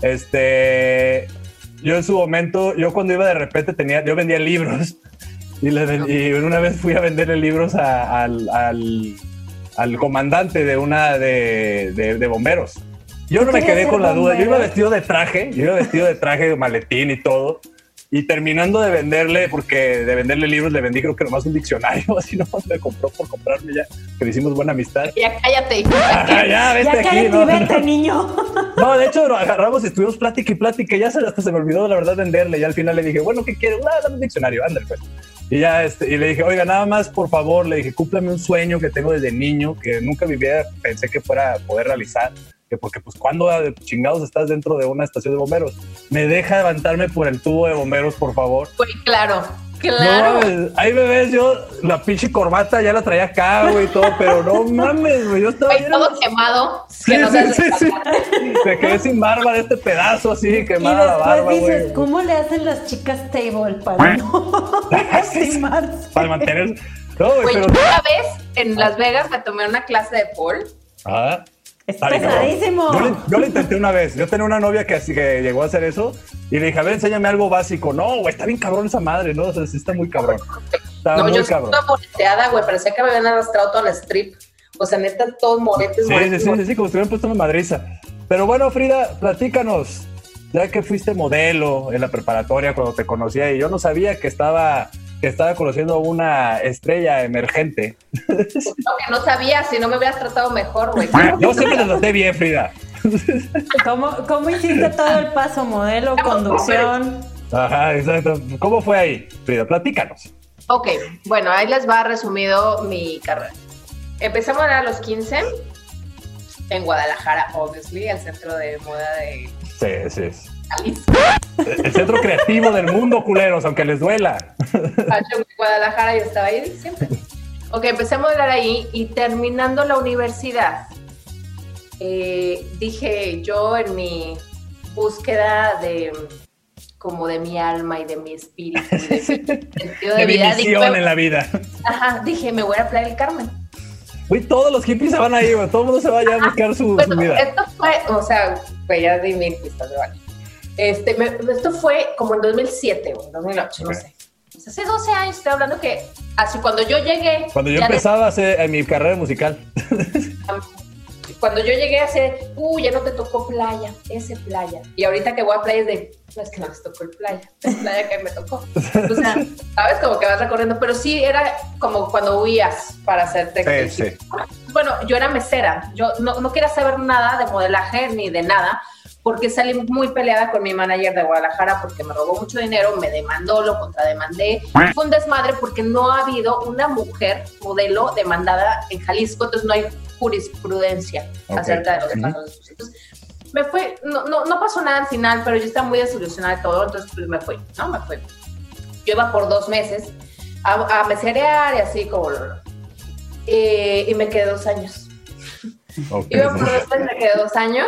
Yo en su momento, yo cuando iba de repente yo vendía libros y una vez fui a venderle libros al comandante de una de bomberos. Yo no me quedé con la duda, yo iba vestido de traje, de maletín y todo. Y terminando de venderle libros, le vendí creo que nomás un diccionario, así nomás me compró por comprarme ya, que le hicimos buena amistad. Ya cállate. Ya, vete Ya aquí, cállate ¿no? y vete, niño. No, de hecho lo agarramos y estuvimos plática y plática, y ya hasta se me olvidó la verdad venderle, y al final le dije, bueno, ¿qué quieres? Dame un diccionario, ándale pues. Y ya, y le dije, oiga, nada más, por favor, le dije, cúmplame un sueño que tengo desde niño, que nunca pensé que fuera a poder realizar. Porque pues cuando chingados estás dentro de una estación de bomberos, me deja levantarme por el tubo de bomberos, por favor. Güey, claro. No mames, ahí me ves, yo la pinche corbata ya la traía acá, güey, todo, pero no mames, güey, yo estaba Güey, todo quemado. Sí. Me quedé sin barba de este pedazo así, Y quemada la barba, después dices, güey. ¿cómo le hacen las chicas table para no lastimarse? Para mantener. No, güey, Güey, pero. una vez en Las Vegas me tomé una clase de pole. Ah. Es Está bien, pesadísimo. cabrón. Yo lo intenté una vez. Yo tenía una novia que llegó a hacer eso y le dije, a ver, enséñame algo básico. No, güey, está bien cabrón esa madre, ¿no? O sea, sí está muy cabrón. Está No, muy yo cabrón. estaba moreteada, güey, parecía que me habían arrastrado toda la strip. O sea, neta, todos moretes, Sí, como si hubieran puesto una madriza. Pero bueno, Frida, platícanos. Ya que fuiste modelo en la preparatoria cuando te conocía y yo no sabía que estaba conociendo a una estrella emergente. Pues no, que no sabía, si no me hubieras tratado mejor, güey. Yo siempre te traté bien, Frida. ¿Cómo hiciste todo el paso? Modelo, conducción. Ajá, exacto. ¿Cómo fue ahí, Frida? Platícanos. Ok, bueno, ahí les va resumido mi carrera. Empecé a modelar a los 15 en Guadalajara, obviously, el centro de moda de Sí. Jalisco. El centro creativo del mundo, culeros, aunque les duela. En Guadalajara yo estaba ahí siempre. Ok, empecé a modelar ahí y terminando la universidad, dije yo en mi búsqueda de mi alma y de mi espíritu, y de mi sentido de De mi vida, misión en la vida. dije, me voy a Playa del Carmen. Güey, todos los hippies se van ahí, güey. Todo el mundo se va allá a buscar su vida. Esto fue, o sea, güey, ya di mil pistas de vale. Esto fue como en 2007 o en 2008, no sé. O sea, hace 12 años estoy hablando que así cuando yo llegué... Cuando yo empezaba a hacer mi carrera musical. Cuando yo llegué a hacer, ya no te tocó playa, playa. Y ahorita que voy a playa es de, no es que no les tocó el playa, es playa que me tocó. O sea, sabes, como que vas recorriendo, pero sí era como cuando huías para hacerte. Sí. Bueno, yo era mesera, yo no quería saber nada de modelaje ni de nada, porque salí muy peleada con mi manager de Guadalajara porque me robó mucho dinero, me demandó, lo contrademandé. Fue un desmadre porque no ha habido una mujer modelo demandada en Jalisco, entonces no hay jurisprudencia acerca de los casos de sus hijos. Me fue, no pasó nada al final, pero yo estaba muy desilusionada de todo, entonces pues me fui. Yo iba por 2 meses a meserear y así como y me quedé 2 años. Iba por 2 meses, me quedé 2 años,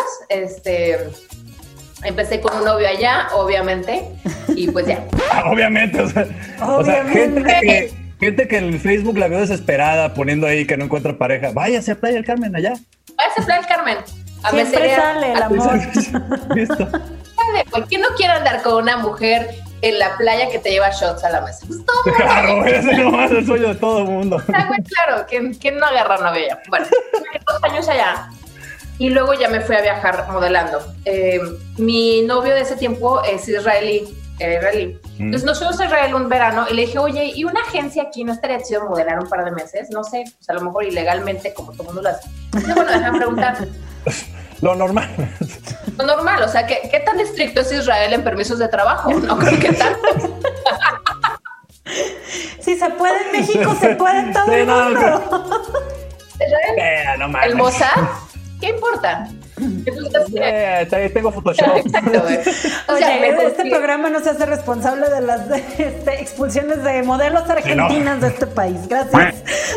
empecé con un novio allá, obviamente, y pues ya. Obviamente, o sea, gente que en Facebook la veo desesperada poniendo ahí que no encuentra pareja. Váyase a Playa del Carmen allá. Váyase a Playa del Carmen. A siempre meserear. Sale el amor. Listo. ¿Quién no quiere andar con una mujer en la playa que te lleva shots a la mesa? Pues todo mundo. Claro, ese nomás es el sueño de todo el mundo. Claro, ¿quién no agarra novia ya? Bueno, 2 años allá. Y luego ya me fui a viajar modelando. Mi novio de ese tiempo es israelí. Entonces nos fuimos a Israel un verano y le dije, oye, ¿y una agencia aquí no estaría chido modelar un par de meses? No sé, pues a lo mejor ilegalmente, como todo el mundo lo hace. Entonces, bueno, déjame preguntar. Lo normal. Lo normal, o sea, ¿qué tan estricto es Israel en permisos de trabajo? No creo que tanto. Si se puede en México, se puede en todo el mundo. Israel, no el Mossad, ¿qué importa? Entonces, tengo Photoshop. Exacto, güey. O sea, oye, este programa no se hace responsable de las expulsiones de modelos argentinas de este país. Gracias.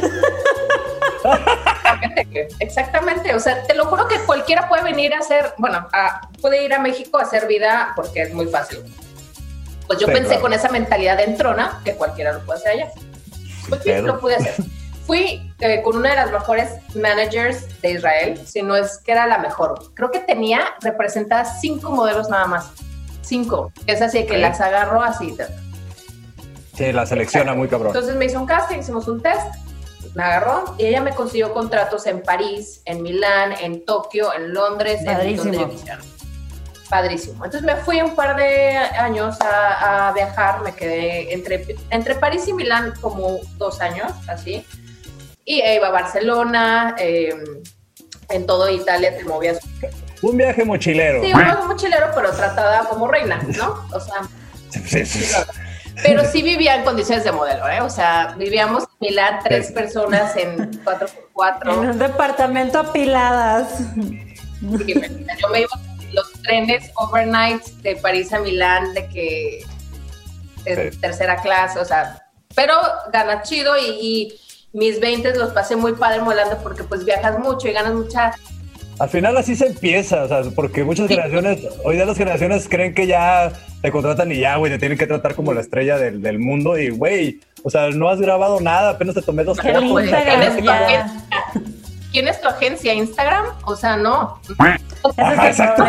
Exactamente, o sea, te lo juro que cualquiera puede venir a hacer, puede ir a México a hacer vida porque es muy fácil. Pues yo pensé con esa mentalidad de entrona que cualquiera lo puede hacer allá. Pues sí, lo pude hacer. Fui con una de las mejores managers de Israel, si no es que era la mejor. Creo que tenía representadas 5 modelos nada más. 5. Es así que las agarró así. Sí, la selecciona muy cabrón. Entonces me hizo un casting, hicimos un test, me agarró y ella me consiguió contratos en París, en Milán, en Tokio, en Londres, en donde yo quisiera. Padrísimo. Entonces me fui un par de años a viajar, me quedé entre París y Milán como 2 años, así. Y iba a Barcelona, en todo Italia te movías. Un viaje mochilero. Sí, un viaje mochilero, pero tratada como reina, ¿no? O sea, pero sí vivía en condiciones de modelo, ¿eh? O sea, vivíamos en Milán 3 personas en 4x4. En un departamento apiladas. Yo me iba los trenes overnight de París a Milán, de que tercera clase, o sea, pero ganas chido y mis 20 los pasé muy padre modelando porque pues viajas mucho y ganas mucha. Al final así se empieza, o sea, porque muchas generaciones, hoy día las generaciones creen que ya te contratan y ya, güey, te tienen que tratar como la estrella del mundo y, güey, o sea, no has grabado nada, apenas te tomé 2 fotos. ¿Quién es tu agencia? ¿Instagram? O sea, no. Ajá, exacto.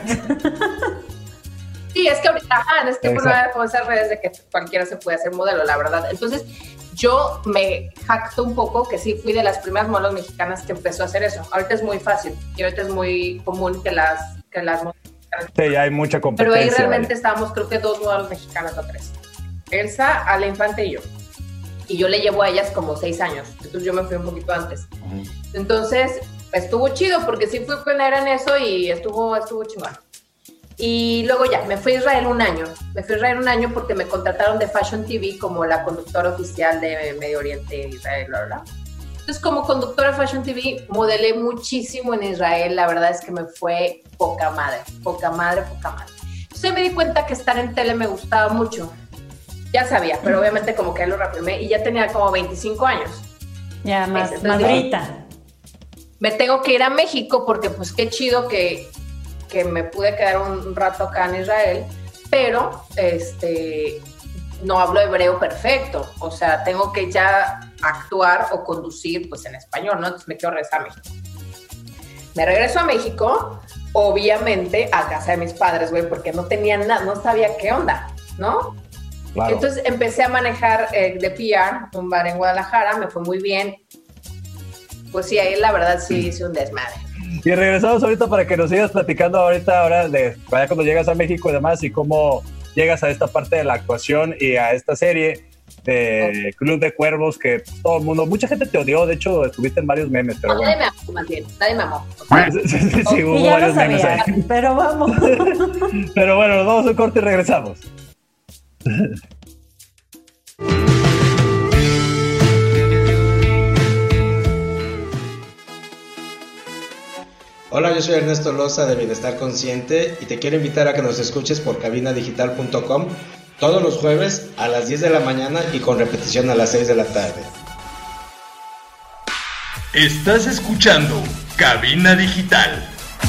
Sí, es que ahorita, en este tiempo no hay como esas redes de que cualquiera se puede hacer modelo, la verdad. Entonces, yo me jacto un poco que sí fui de las primeras modelos mexicanas que empezó a hacer eso. Ahorita es muy fácil y ahorita es muy común que las modelos mexicanas. Sí, hay mucha competencia. Pero ahí realmente estábamos, creo que 2 modelos mexicanas o 3. Elsa, Ale Infante y yo. Y yo le llevo a ellas como 6 años. Entonces yo me fui un poquito antes. Entonces, estuvo chido porque sí fui pionera en eso y estuvo chingón. Y luego ya, me fui a Israel un año. Me fui a Israel un año porque me contrataron de Fashion TV como la conductora oficial de Medio Oriente, Israel, ¿verdad? Entonces, como conductora de Fashion TV, modelé muchísimo en Israel. La verdad es que me fue poca madre. Entonces me di cuenta que estar en tele me gustaba mucho. Ya sabía, pero obviamente como que lo reprimé y ya tenía como 25 años. Ya, más madrita. Me tengo que ir a México porque pues qué chido que me pude quedar un rato acá en Israel, pero no hablo hebreo perfecto, o sea, tengo que ya actuar o conducir pues en español, ¿no? Entonces me quiero regresar a México. Me regreso a México, obviamente a casa de mis padres, güey, porque no tenía nada, no sabía qué onda, ¿no? Claro. Entonces empecé a manejar de PR, un bar en Guadalajara, me fue muy bien. Pues sí, ahí la verdad sí hice un desmadre. Y regresamos ahorita para que nos sigas platicando ahora de cuando llegas a México y demás y cómo llegas a esta parte de la actuación y a esta serie. Club de Cuervos, que pues, todo el mundo, mucha gente te odió, de hecho estuviste en varios memes, pero bueno. Nadie me amó, más bien, nadie me amó. Sí, hubo varios memes ahí. Pero vamos. Pero bueno, nos vamos a un corte y regresamos. Hola, yo soy Ernesto Loza de Bienestar Consciente y te quiero invitar a que nos escuches por cabinadigital.com todos los jueves a las 10 de la mañana y con repetición a las 6 de la tarde. Estás escuchando Cabina Digital.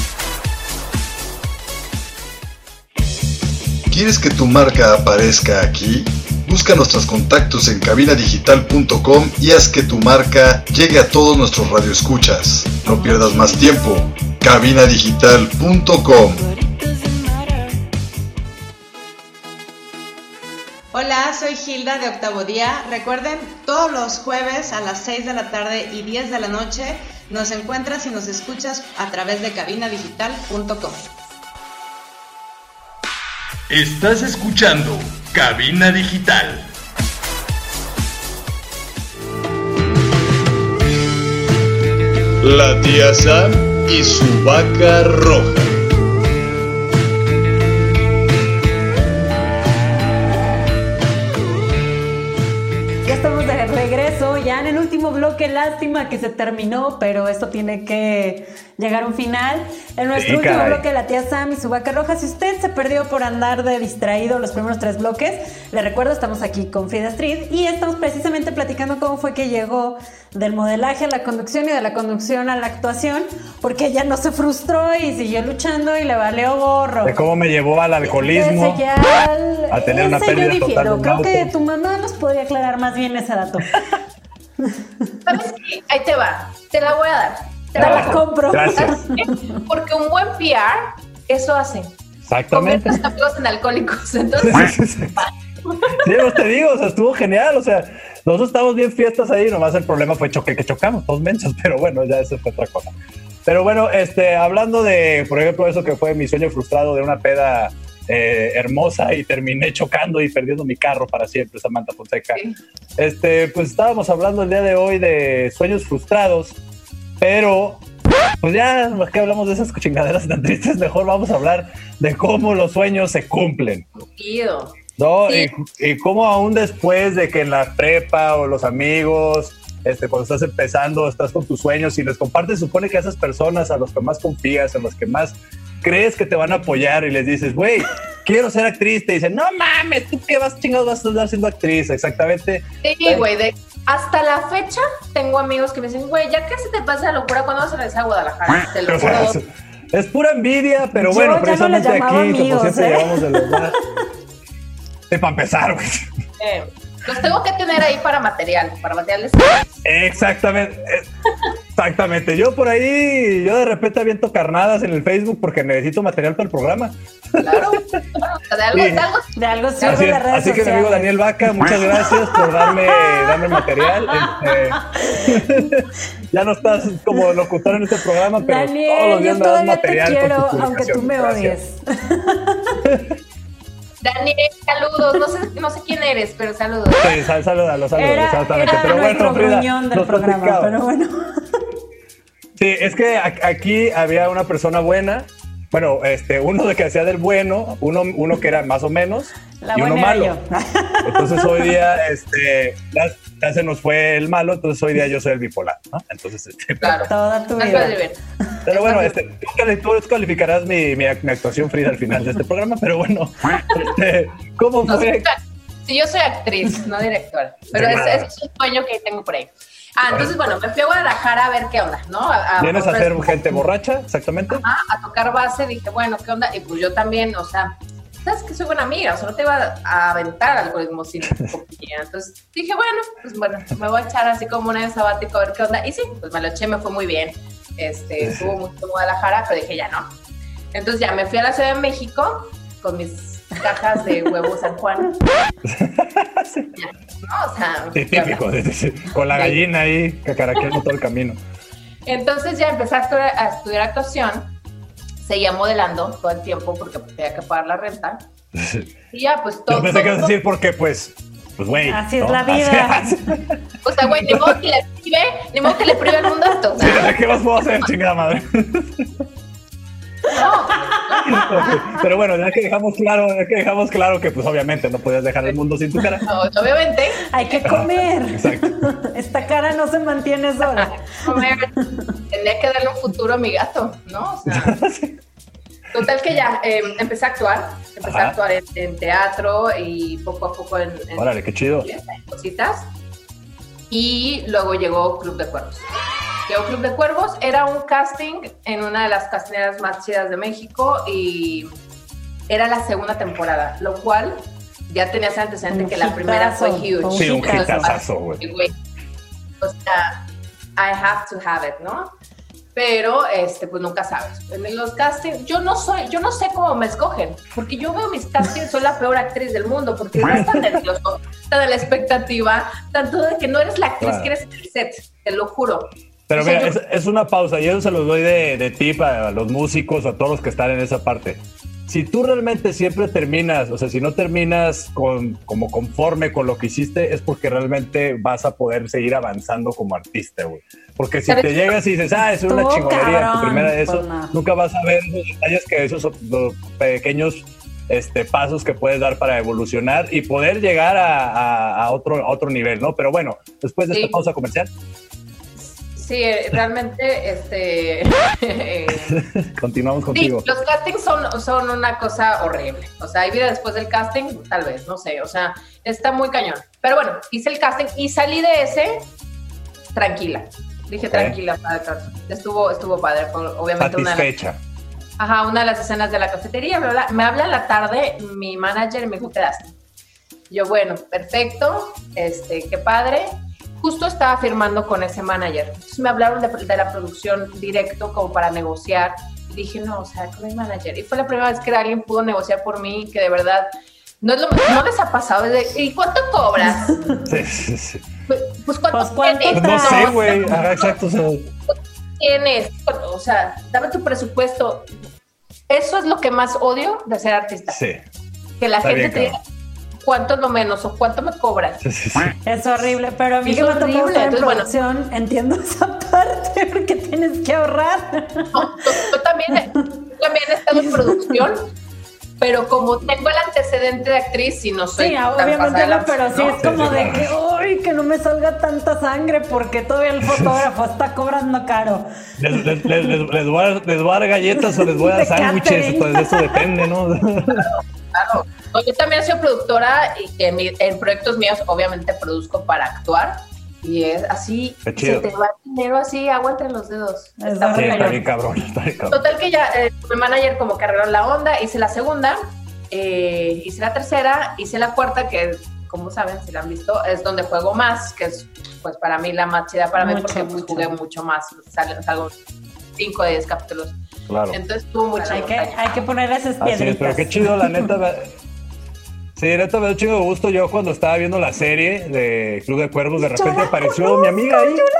¿Quieres que tu marca aparezca aquí? Busca nuestros contactos en cabinadigital.com y haz que tu marca llegue a todos nuestros radioescuchas. No pierdas más tiempo. cabinadigital.com. Hola, soy Hilda de Octavo Día. Recuerden, todos los jueves a las 6 de la tarde y 10 de la noche nos encuentras y nos escuchas a través de cabinadigital.com. Estás escuchando Cabina Digital. La tía Sam y su vaca roja. Ya estamos de regreso, ya en el último bloque. Lástima que se terminó, pero esto tiene que llegar a un final. En nuestro último bloque, la tía Sam y su vaca roja. Si usted se perdió por andar de distraído los primeros 3 bloques, le recuerdo, estamos aquí con Frida Street y estamos precisamente platicando cómo fue que llegó del modelaje a la conducción y de la conducción a la actuación, porque ella no se frustró y siguió luchando y le valió gorro. De cómo me llevó al alcoholismo, a tener una pérdida total de un Creo auto. que tu mamá nos podría aclarar más bien ese dato. ¿Sabes qué? Ahí te va, te la voy a dar. Te la compro. Gracias. Porque un buen PR, eso hace. Exactamente. Convierte a tus amigos en alcohólicos. Entonces, Sí, pues te digo, o sea, estuvo genial, o sea, nosotros estábamos bien fiestas ahí, nomás el problema fue que chocamos, todos mensos, pero bueno, ya eso fue otra cosa. Pero bueno, hablando de, por ejemplo, eso que fue mi sueño frustrado de una peda hermosa y terminé chocando y perdiendo mi carro para siempre, Samantha Fonseca. Sí. Pues estábamos hablando el día de hoy de sueños frustrados, pero pues ya, que hablamos de esas chingaderas tan tristes, mejor vamos a hablar de cómo los sueños se cumplen. Ido. No, Sí. y cómo aún después de que en la prepa o los amigos, cuando estás empezando, estás con tus sueños y les compartes, supone que a esas personas a los que más confías, a los que más crees que te van a apoyar y les dices, güey, quiero ser actriz, te dicen, no mames, ¿tú qué chingados vas a andar siendo actriz? Exactamente. Sí, güey, hasta la fecha tengo amigos que me dicen, güey, ya que se te pasa la locura, ¿cuándo vas a regresar a Guadalajara? Te lo O sea, juro. es pura envidia, pero Yo bueno, ya no precisamente les llamaba aquí, amigos, como siempre, ¿eh? llevamos de los más. Para empezar, güey. Los tengo que tener ahí para material de Exactamente. Exactamente. Yo por ahí, yo de repente aviento carnadas en el Facebook porque necesito material para el programa. Claro, de algo, Sí. De algo Así, sirve las redes así que mi sociales. amigo Daniel Vaca, muchas gracias por darme material. Ya no estás como locutor en este programa, pero todos los Daniel, días yo me das todavía te material. con quiero, tus aunque tú me publicaciones. odies. Daniel, saludos, no sé quién eres, pero saludos. Gracias. Sí, saludos, exactamente. Era Pero nuestro bueno, Frida, gruñón del nos programa, platicaba. pero bueno. Sí, es que aquí había una persona buena. Bueno, uno de que hacía del bueno, uno que era más o menos, La y uno buena era malo. yo. Entonces hoy día, ya se nos fue el malo, entonces hoy día yo soy el bipolar, ¿no? Entonces, Claro. Toda tu No vida. puedes vivir. pero bueno, tú calificarás mi actuación, Frida, al final de este programa, pero bueno, ¿cómo No, fue? sí, yo soy actriz, no directora. Pero Sí, ese es un sueño que tengo por ahí. Entonces, bueno, me fui a Guadalajara a ver qué onda, ¿no? ¿Vienes a ser gente borracha, exactamente? A tocar base, dije, bueno, ¿qué onda? Y pues yo también, o sea, sabes que soy buena amiga, o sea, no te iba a aventar al algoritmo sin compañía. Entonces dije, bueno, me voy a echar así como un año sabático a ver qué onda. Y sí, pues me lo eché, me fue muy bien. Estuvo mucho en Guadalajara, pero dije, ya no. Entonces ya me fui a la Ciudad de México con mis cajas de huevo San Juan. Sí. Ya, ¿no? O sea, Sí, típico, sí, con la gallina ahí cacaraqueando todo el camino. Entonces ya empecé a estudiar actuación, seguía modelando todo el tiempo porque pues, tenía que pagar la renta. Y ya, pues todo. Yo pensé que ibas a decir porque, pues, pues güey. Así es la vida. O sea, güey, ni modo que le prive al mundo esto. Sí, ¿qué más puedo hacer, chingada madre? No. Pero bueno, ya que dejamos claro que pues obviamente no podías dejar el mundo sin tu cara. No, obviamente. Hay que comer. Exacto. Esta cara no se mantiene sola. Comer. Tenía que darle un futuro a mi gato, ¿no? O sea, total que ya empecé a actuar. Empecé a actuar en teatro y poco a poco en Órale, qué chido. cositas. Y luego llegó Club de Cuervos. Club de Cuervos era un casting en una de las castineras más chidas de México y era la segunda temporada, lo cual ya tenía ese antecedente que la primera fue huge. Sí, un hitazazo, güey. O sea, I have to have it, ¿no? Pero, pues nunca sabes. En los castings, yo no sé cómo me escogen, porque yo veo mis castings, soy la peor actriz del mundo, porque no están nervioso, está de la expectativa, tanto de que no eres la actriz que eres en el set, te lo juro. Pero o sea, mira, es una pausa y eso se los doy de tip a los músicos o a todos los que están en esa parte. Si tú realmente siempre terminas, o sea, si no terminas como conforme con lo que hiciste, es porque realmente vas a poder seguir avanzando como artista, güey. Porque si te llegas y dices, es una chingonería, tu primera de eso, nunca vas a ver los detalles que esos son los pequeños pasos que puedes dar para evolucionar y poder llegar a otro nivel, ¿no? Pero bueno, después de esta pausa comercial. Sí, realmente, continuamos contigo. Sí, los castings son una cosa horrible. O sea, hay vida después del casting, tal vez, no sé. O sea, está muy cañón. Pero bueno, hice el casting y salí de ese tranquila. Dije, tranquila, padre. Estuvo padre. Obviamente satisfecha. Una de las escenas de la cafetería, bla, bla. Me habla en la tarde mi manager y me dijo, quedaste. Yo, bueno, perfecto, qué padre. Justo estaba firmando con ese manager. Entonces me hablaron de la producción directo como para negociar. Y dije, no, o sea, con mi manager. Y fue la primera vez que alguien pudo negociar por mí, que de verdad no les ha pasado. ¿Y cuánto cobras? Sí. Pues ¿cuánto tienes? No sé, güey. Exacto. Tienes, o sea, dame tu presupuesto. Eso es lo que más odio de ser artista. Sí. Que la gente te diga cuánto es lo menos o cuánto me cobran. Sí. Es horrible, pero a mí que me tocó estar en producción, entiendo esa parte porque tienes que ahorrar. No, yo también he estado en producción, pero como tengo el antecedente de actriz y no soy tan obviamente pasada, pero sí es como de que ¡ay! Que no me salga tanta sangre porque todavía el fotógrafo está cobrando caro. Les voy a dar galletas o les voy a dar sándwiches, pues de eso depende, ¿no? Claro. Yo también he sido productora y en proyectos míos obviamente produzco para actuar y es así, se te va el dinero así, agua entre los dedos. Está bien cabrón. Total que ya mi manager como que arregló la onda, hice la segunda, hice la tercera, hice la cuarta, que como saben, si la han visto, es donde juego más, que es pues para mí la más chida para mí porque pues, jugué mucho más, salgo 5 de 10 capítulos. Claro. Entonces estuvo muy chido. Hay que ponerle esas piedritas. Así es, pero qué chido, la neta. Sí, neta me dio un chingo de gusto. Yo cuando estaba viendo la serie de Club de Cuervos, de repente apareció mi amiga ahí. Yo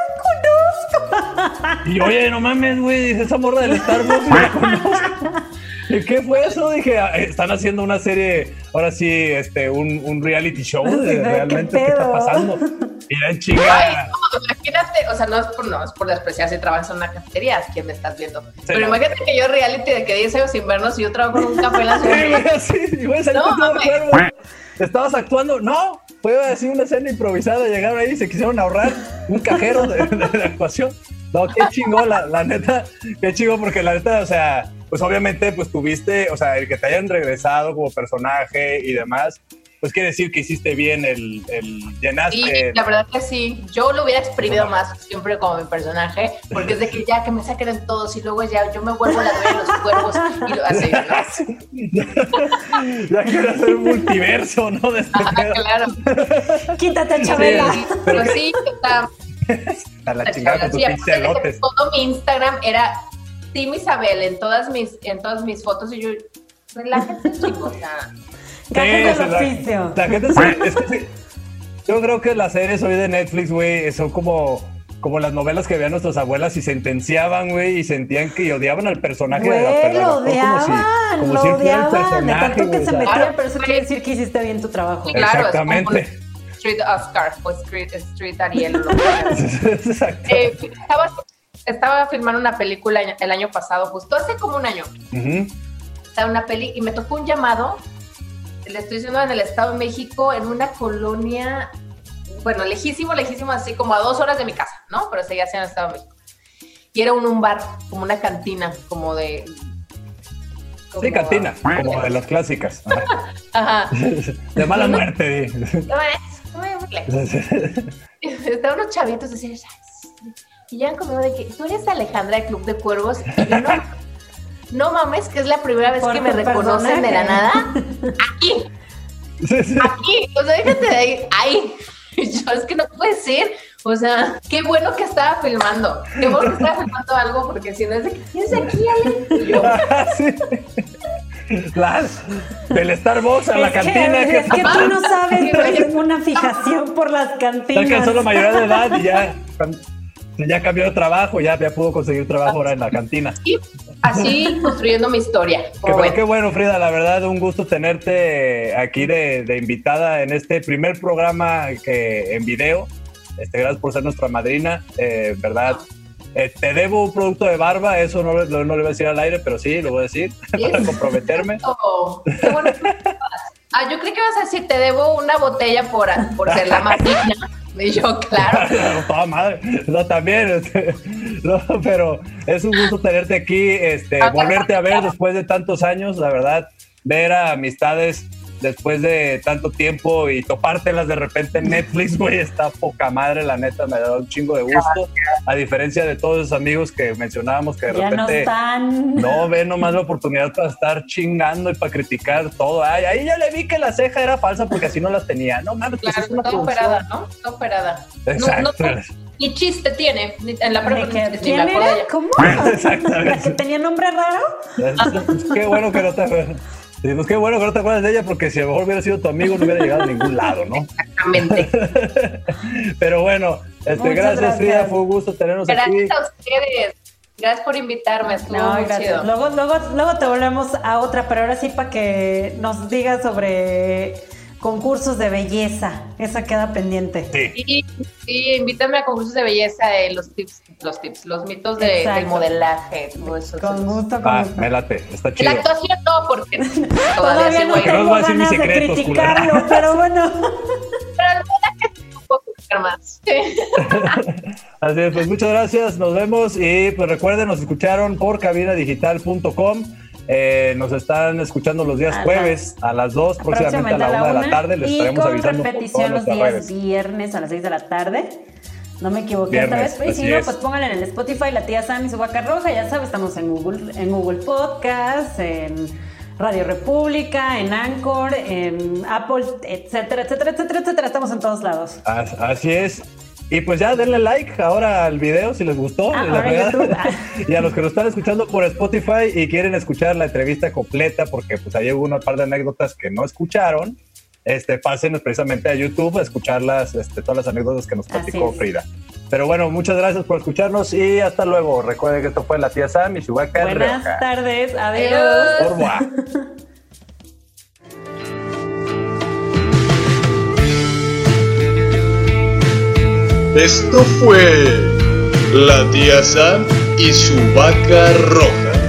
la conozco. Y oye, no mames, güey, esa morra del Star Wars, la conozco. ¿Y qué fue eso? Dije, están haciendo una serie, ahora sí, un reality show de realmente qué está pasando. Y la chingada. Imagínate, o sea, no es por despreciar si trabajas en una cafetería, ¿quién me estás viendo? Sí, pero imagínate que yo reality de que 10 años sin vernos y yo trabajo en un café en la ciudad. Sí, güey, ¿estabas actuando? No, fue así una escena improvisada, llegaron ahí y se quisieron ahorrar un cajero de actuación. No, qué chingón, la neta, qué chingón, porque la neta, o sea, pues obviamente, pues tuviste, o sea, el que te hayan regresado como personaje y demás, pues quiere decir que hiciste bien el llenaste. Sí, la verdad que sí. Yo lo hubiera exprimido más siempre como mi personaje, porque es de que ya que me saquen en todos y luego ya yo me vuelvo la dueña de los cuervos y lo así. Ya quiero hacer un multiverso, ¿no? De pedo. Claro. Quítate, Chabela. Sí, pero sí, a la chingada con tus pixelotes. Todo mi Instagram era Team Isabel en todas mis fotos y yo, relájense, chicos, o sea. La gente es que sí. Yo creo que las series hoy de Netflix, güey, son como las novelas que veían nuestras abuelas y sentenciaban, güey, y sentían que odiaban al personaje de la persona. Lo odiaban, como si fuera el personaje, de tanto que se metían, claro, pero eso quiere decir que hiciste bien tu trabajo. Sí, claro, exactamente. Street Oscar o Street Ariel. Exacto. Estaba filmando una película el año pasado, justo hace como un año. Estaba una peli y me tocó un llamado, le estoy diciendo, en el Estado de México, en una colonia, bueno, lejísimo, así como a 2 horas de mi casa, ¿no? Pero seguía siendo en el Estado de México. Y era un bar, como una cantina, como de... Sí, cantina, como de las clásicas. Ajá. De mala muerte. Estaban unos chavitos así, y ya conmigo de que tú eres Alejandra de Club de Cuervos. Y yo, no mames, que es la primera vez que me reconocen de la nada. Aquí. Aquí. O sea, déjate de ahí. Y yo, es que no puede ser. O sea, qué bueno que estaba filmando. Qué bueno que estaba filmando algo, porque si no es de que ¿quién es aquí, Ale? Y yo, del Starbucks a la cantina. Es que tú no sabes, pero tengo una fijación por las cantinas. Ya alcanzó la mayoría de edad y ya cambió de trabajo, ya pudo conseguir trabajo ahora en la cantina. Y así construyendo mi historia. Qué bueno, Frida, la verdad, un gusto tenerte aquí de invitada en este primer programa en video. Gracias por ser nuestra madrina, ¿verdad? Te debo un producto de barba, eso no le voy a decir al aire, pero sí, lo voy a decir para comprometerme. Qué bueno. Yo creí que ibas a decir, te debo una botella por ser la madrina. Y yo, claro. Toda madre. No, también. No, pero es un gusto tenerte aquí, volverte a ver después de tantos años, la verdad, ver a amistades después de tanto tiempo y topártelas de repente en Netflix, güey, está poca madre, la neta, me da un chingo de gusto, a diferencia de todos esos amigos que mencionábamos que de repente no están. No ven nomás la oportunidad para estar chingando y para criticar todo. Ay, ahí ya le vi que la ceja era falsa porque así no las tenía. No mames, claro, pues es una está operada, ¿no? Está operada. Exacto. Ni chiste tiene, en la prueba. ¿Quién era? ¿Cómo? Exactamente. ¿La que tenía nombre raro? Qué bueno que no te... Pues qué bueno que no te acuerdas de ella, porque si a lo mejor hubiera sido tu amigo no hubiera llegado a ningún lado, ¿no? Exactamente. Pero bueno, gracias, Frida, fue un gusto tenernos aquí. Gracias a ustedes. Gracias por invitarme, estuvo muy chido. Luego te volvemos a otra, pero ahora sí para que nos digas sobre concursos de belleza. Esa queda pendiente. Sí, invítame a concursos de belleza, los mitos del modelaje, todo eso. Con gusto. Me late, está chido. La actuación no, porque todavía no tengo ganas de criticarlo, pero bueno. Pero el modelaje es un poco más. Así es, pues muchas gracias, nos vemos y pues recuerden, nos escucharon por cabinadigital.com. Nos están escuchando los días jueves a las 2, próximamente a la 1 de la tarde. Les estaremos avisando. Y con repetición los días viernes a las 6 de la tarde. No me equivoqué esta vez. Y si no, pues pónganle en el Spotify La Tía Sam y su Vaca Roja. Ya sabes, estamos en Google Podcast, en Radio República, en Anchor, en Apple, etcétera. Estamos en todos lados. Así es. Y pues ya denle like ahora al video si les gustó. Y a los que nos están escuchando por Spotify y quieren escuchar la entrevista completa, porque pues ahí hubo una par de anécdotas que no escucharon, pasen precisamente a YouTube a escucharlas, todas las anécdotas que nos platicó Frida. Pero bueno, muchas gracias por escucharnos y hasta luego. Recuerden que esto fue La Tía Sam y su Vaca Roja. Buenas tardes, adiós. Au revoir. Esto fue La Tía Sam y su Vaca Roja.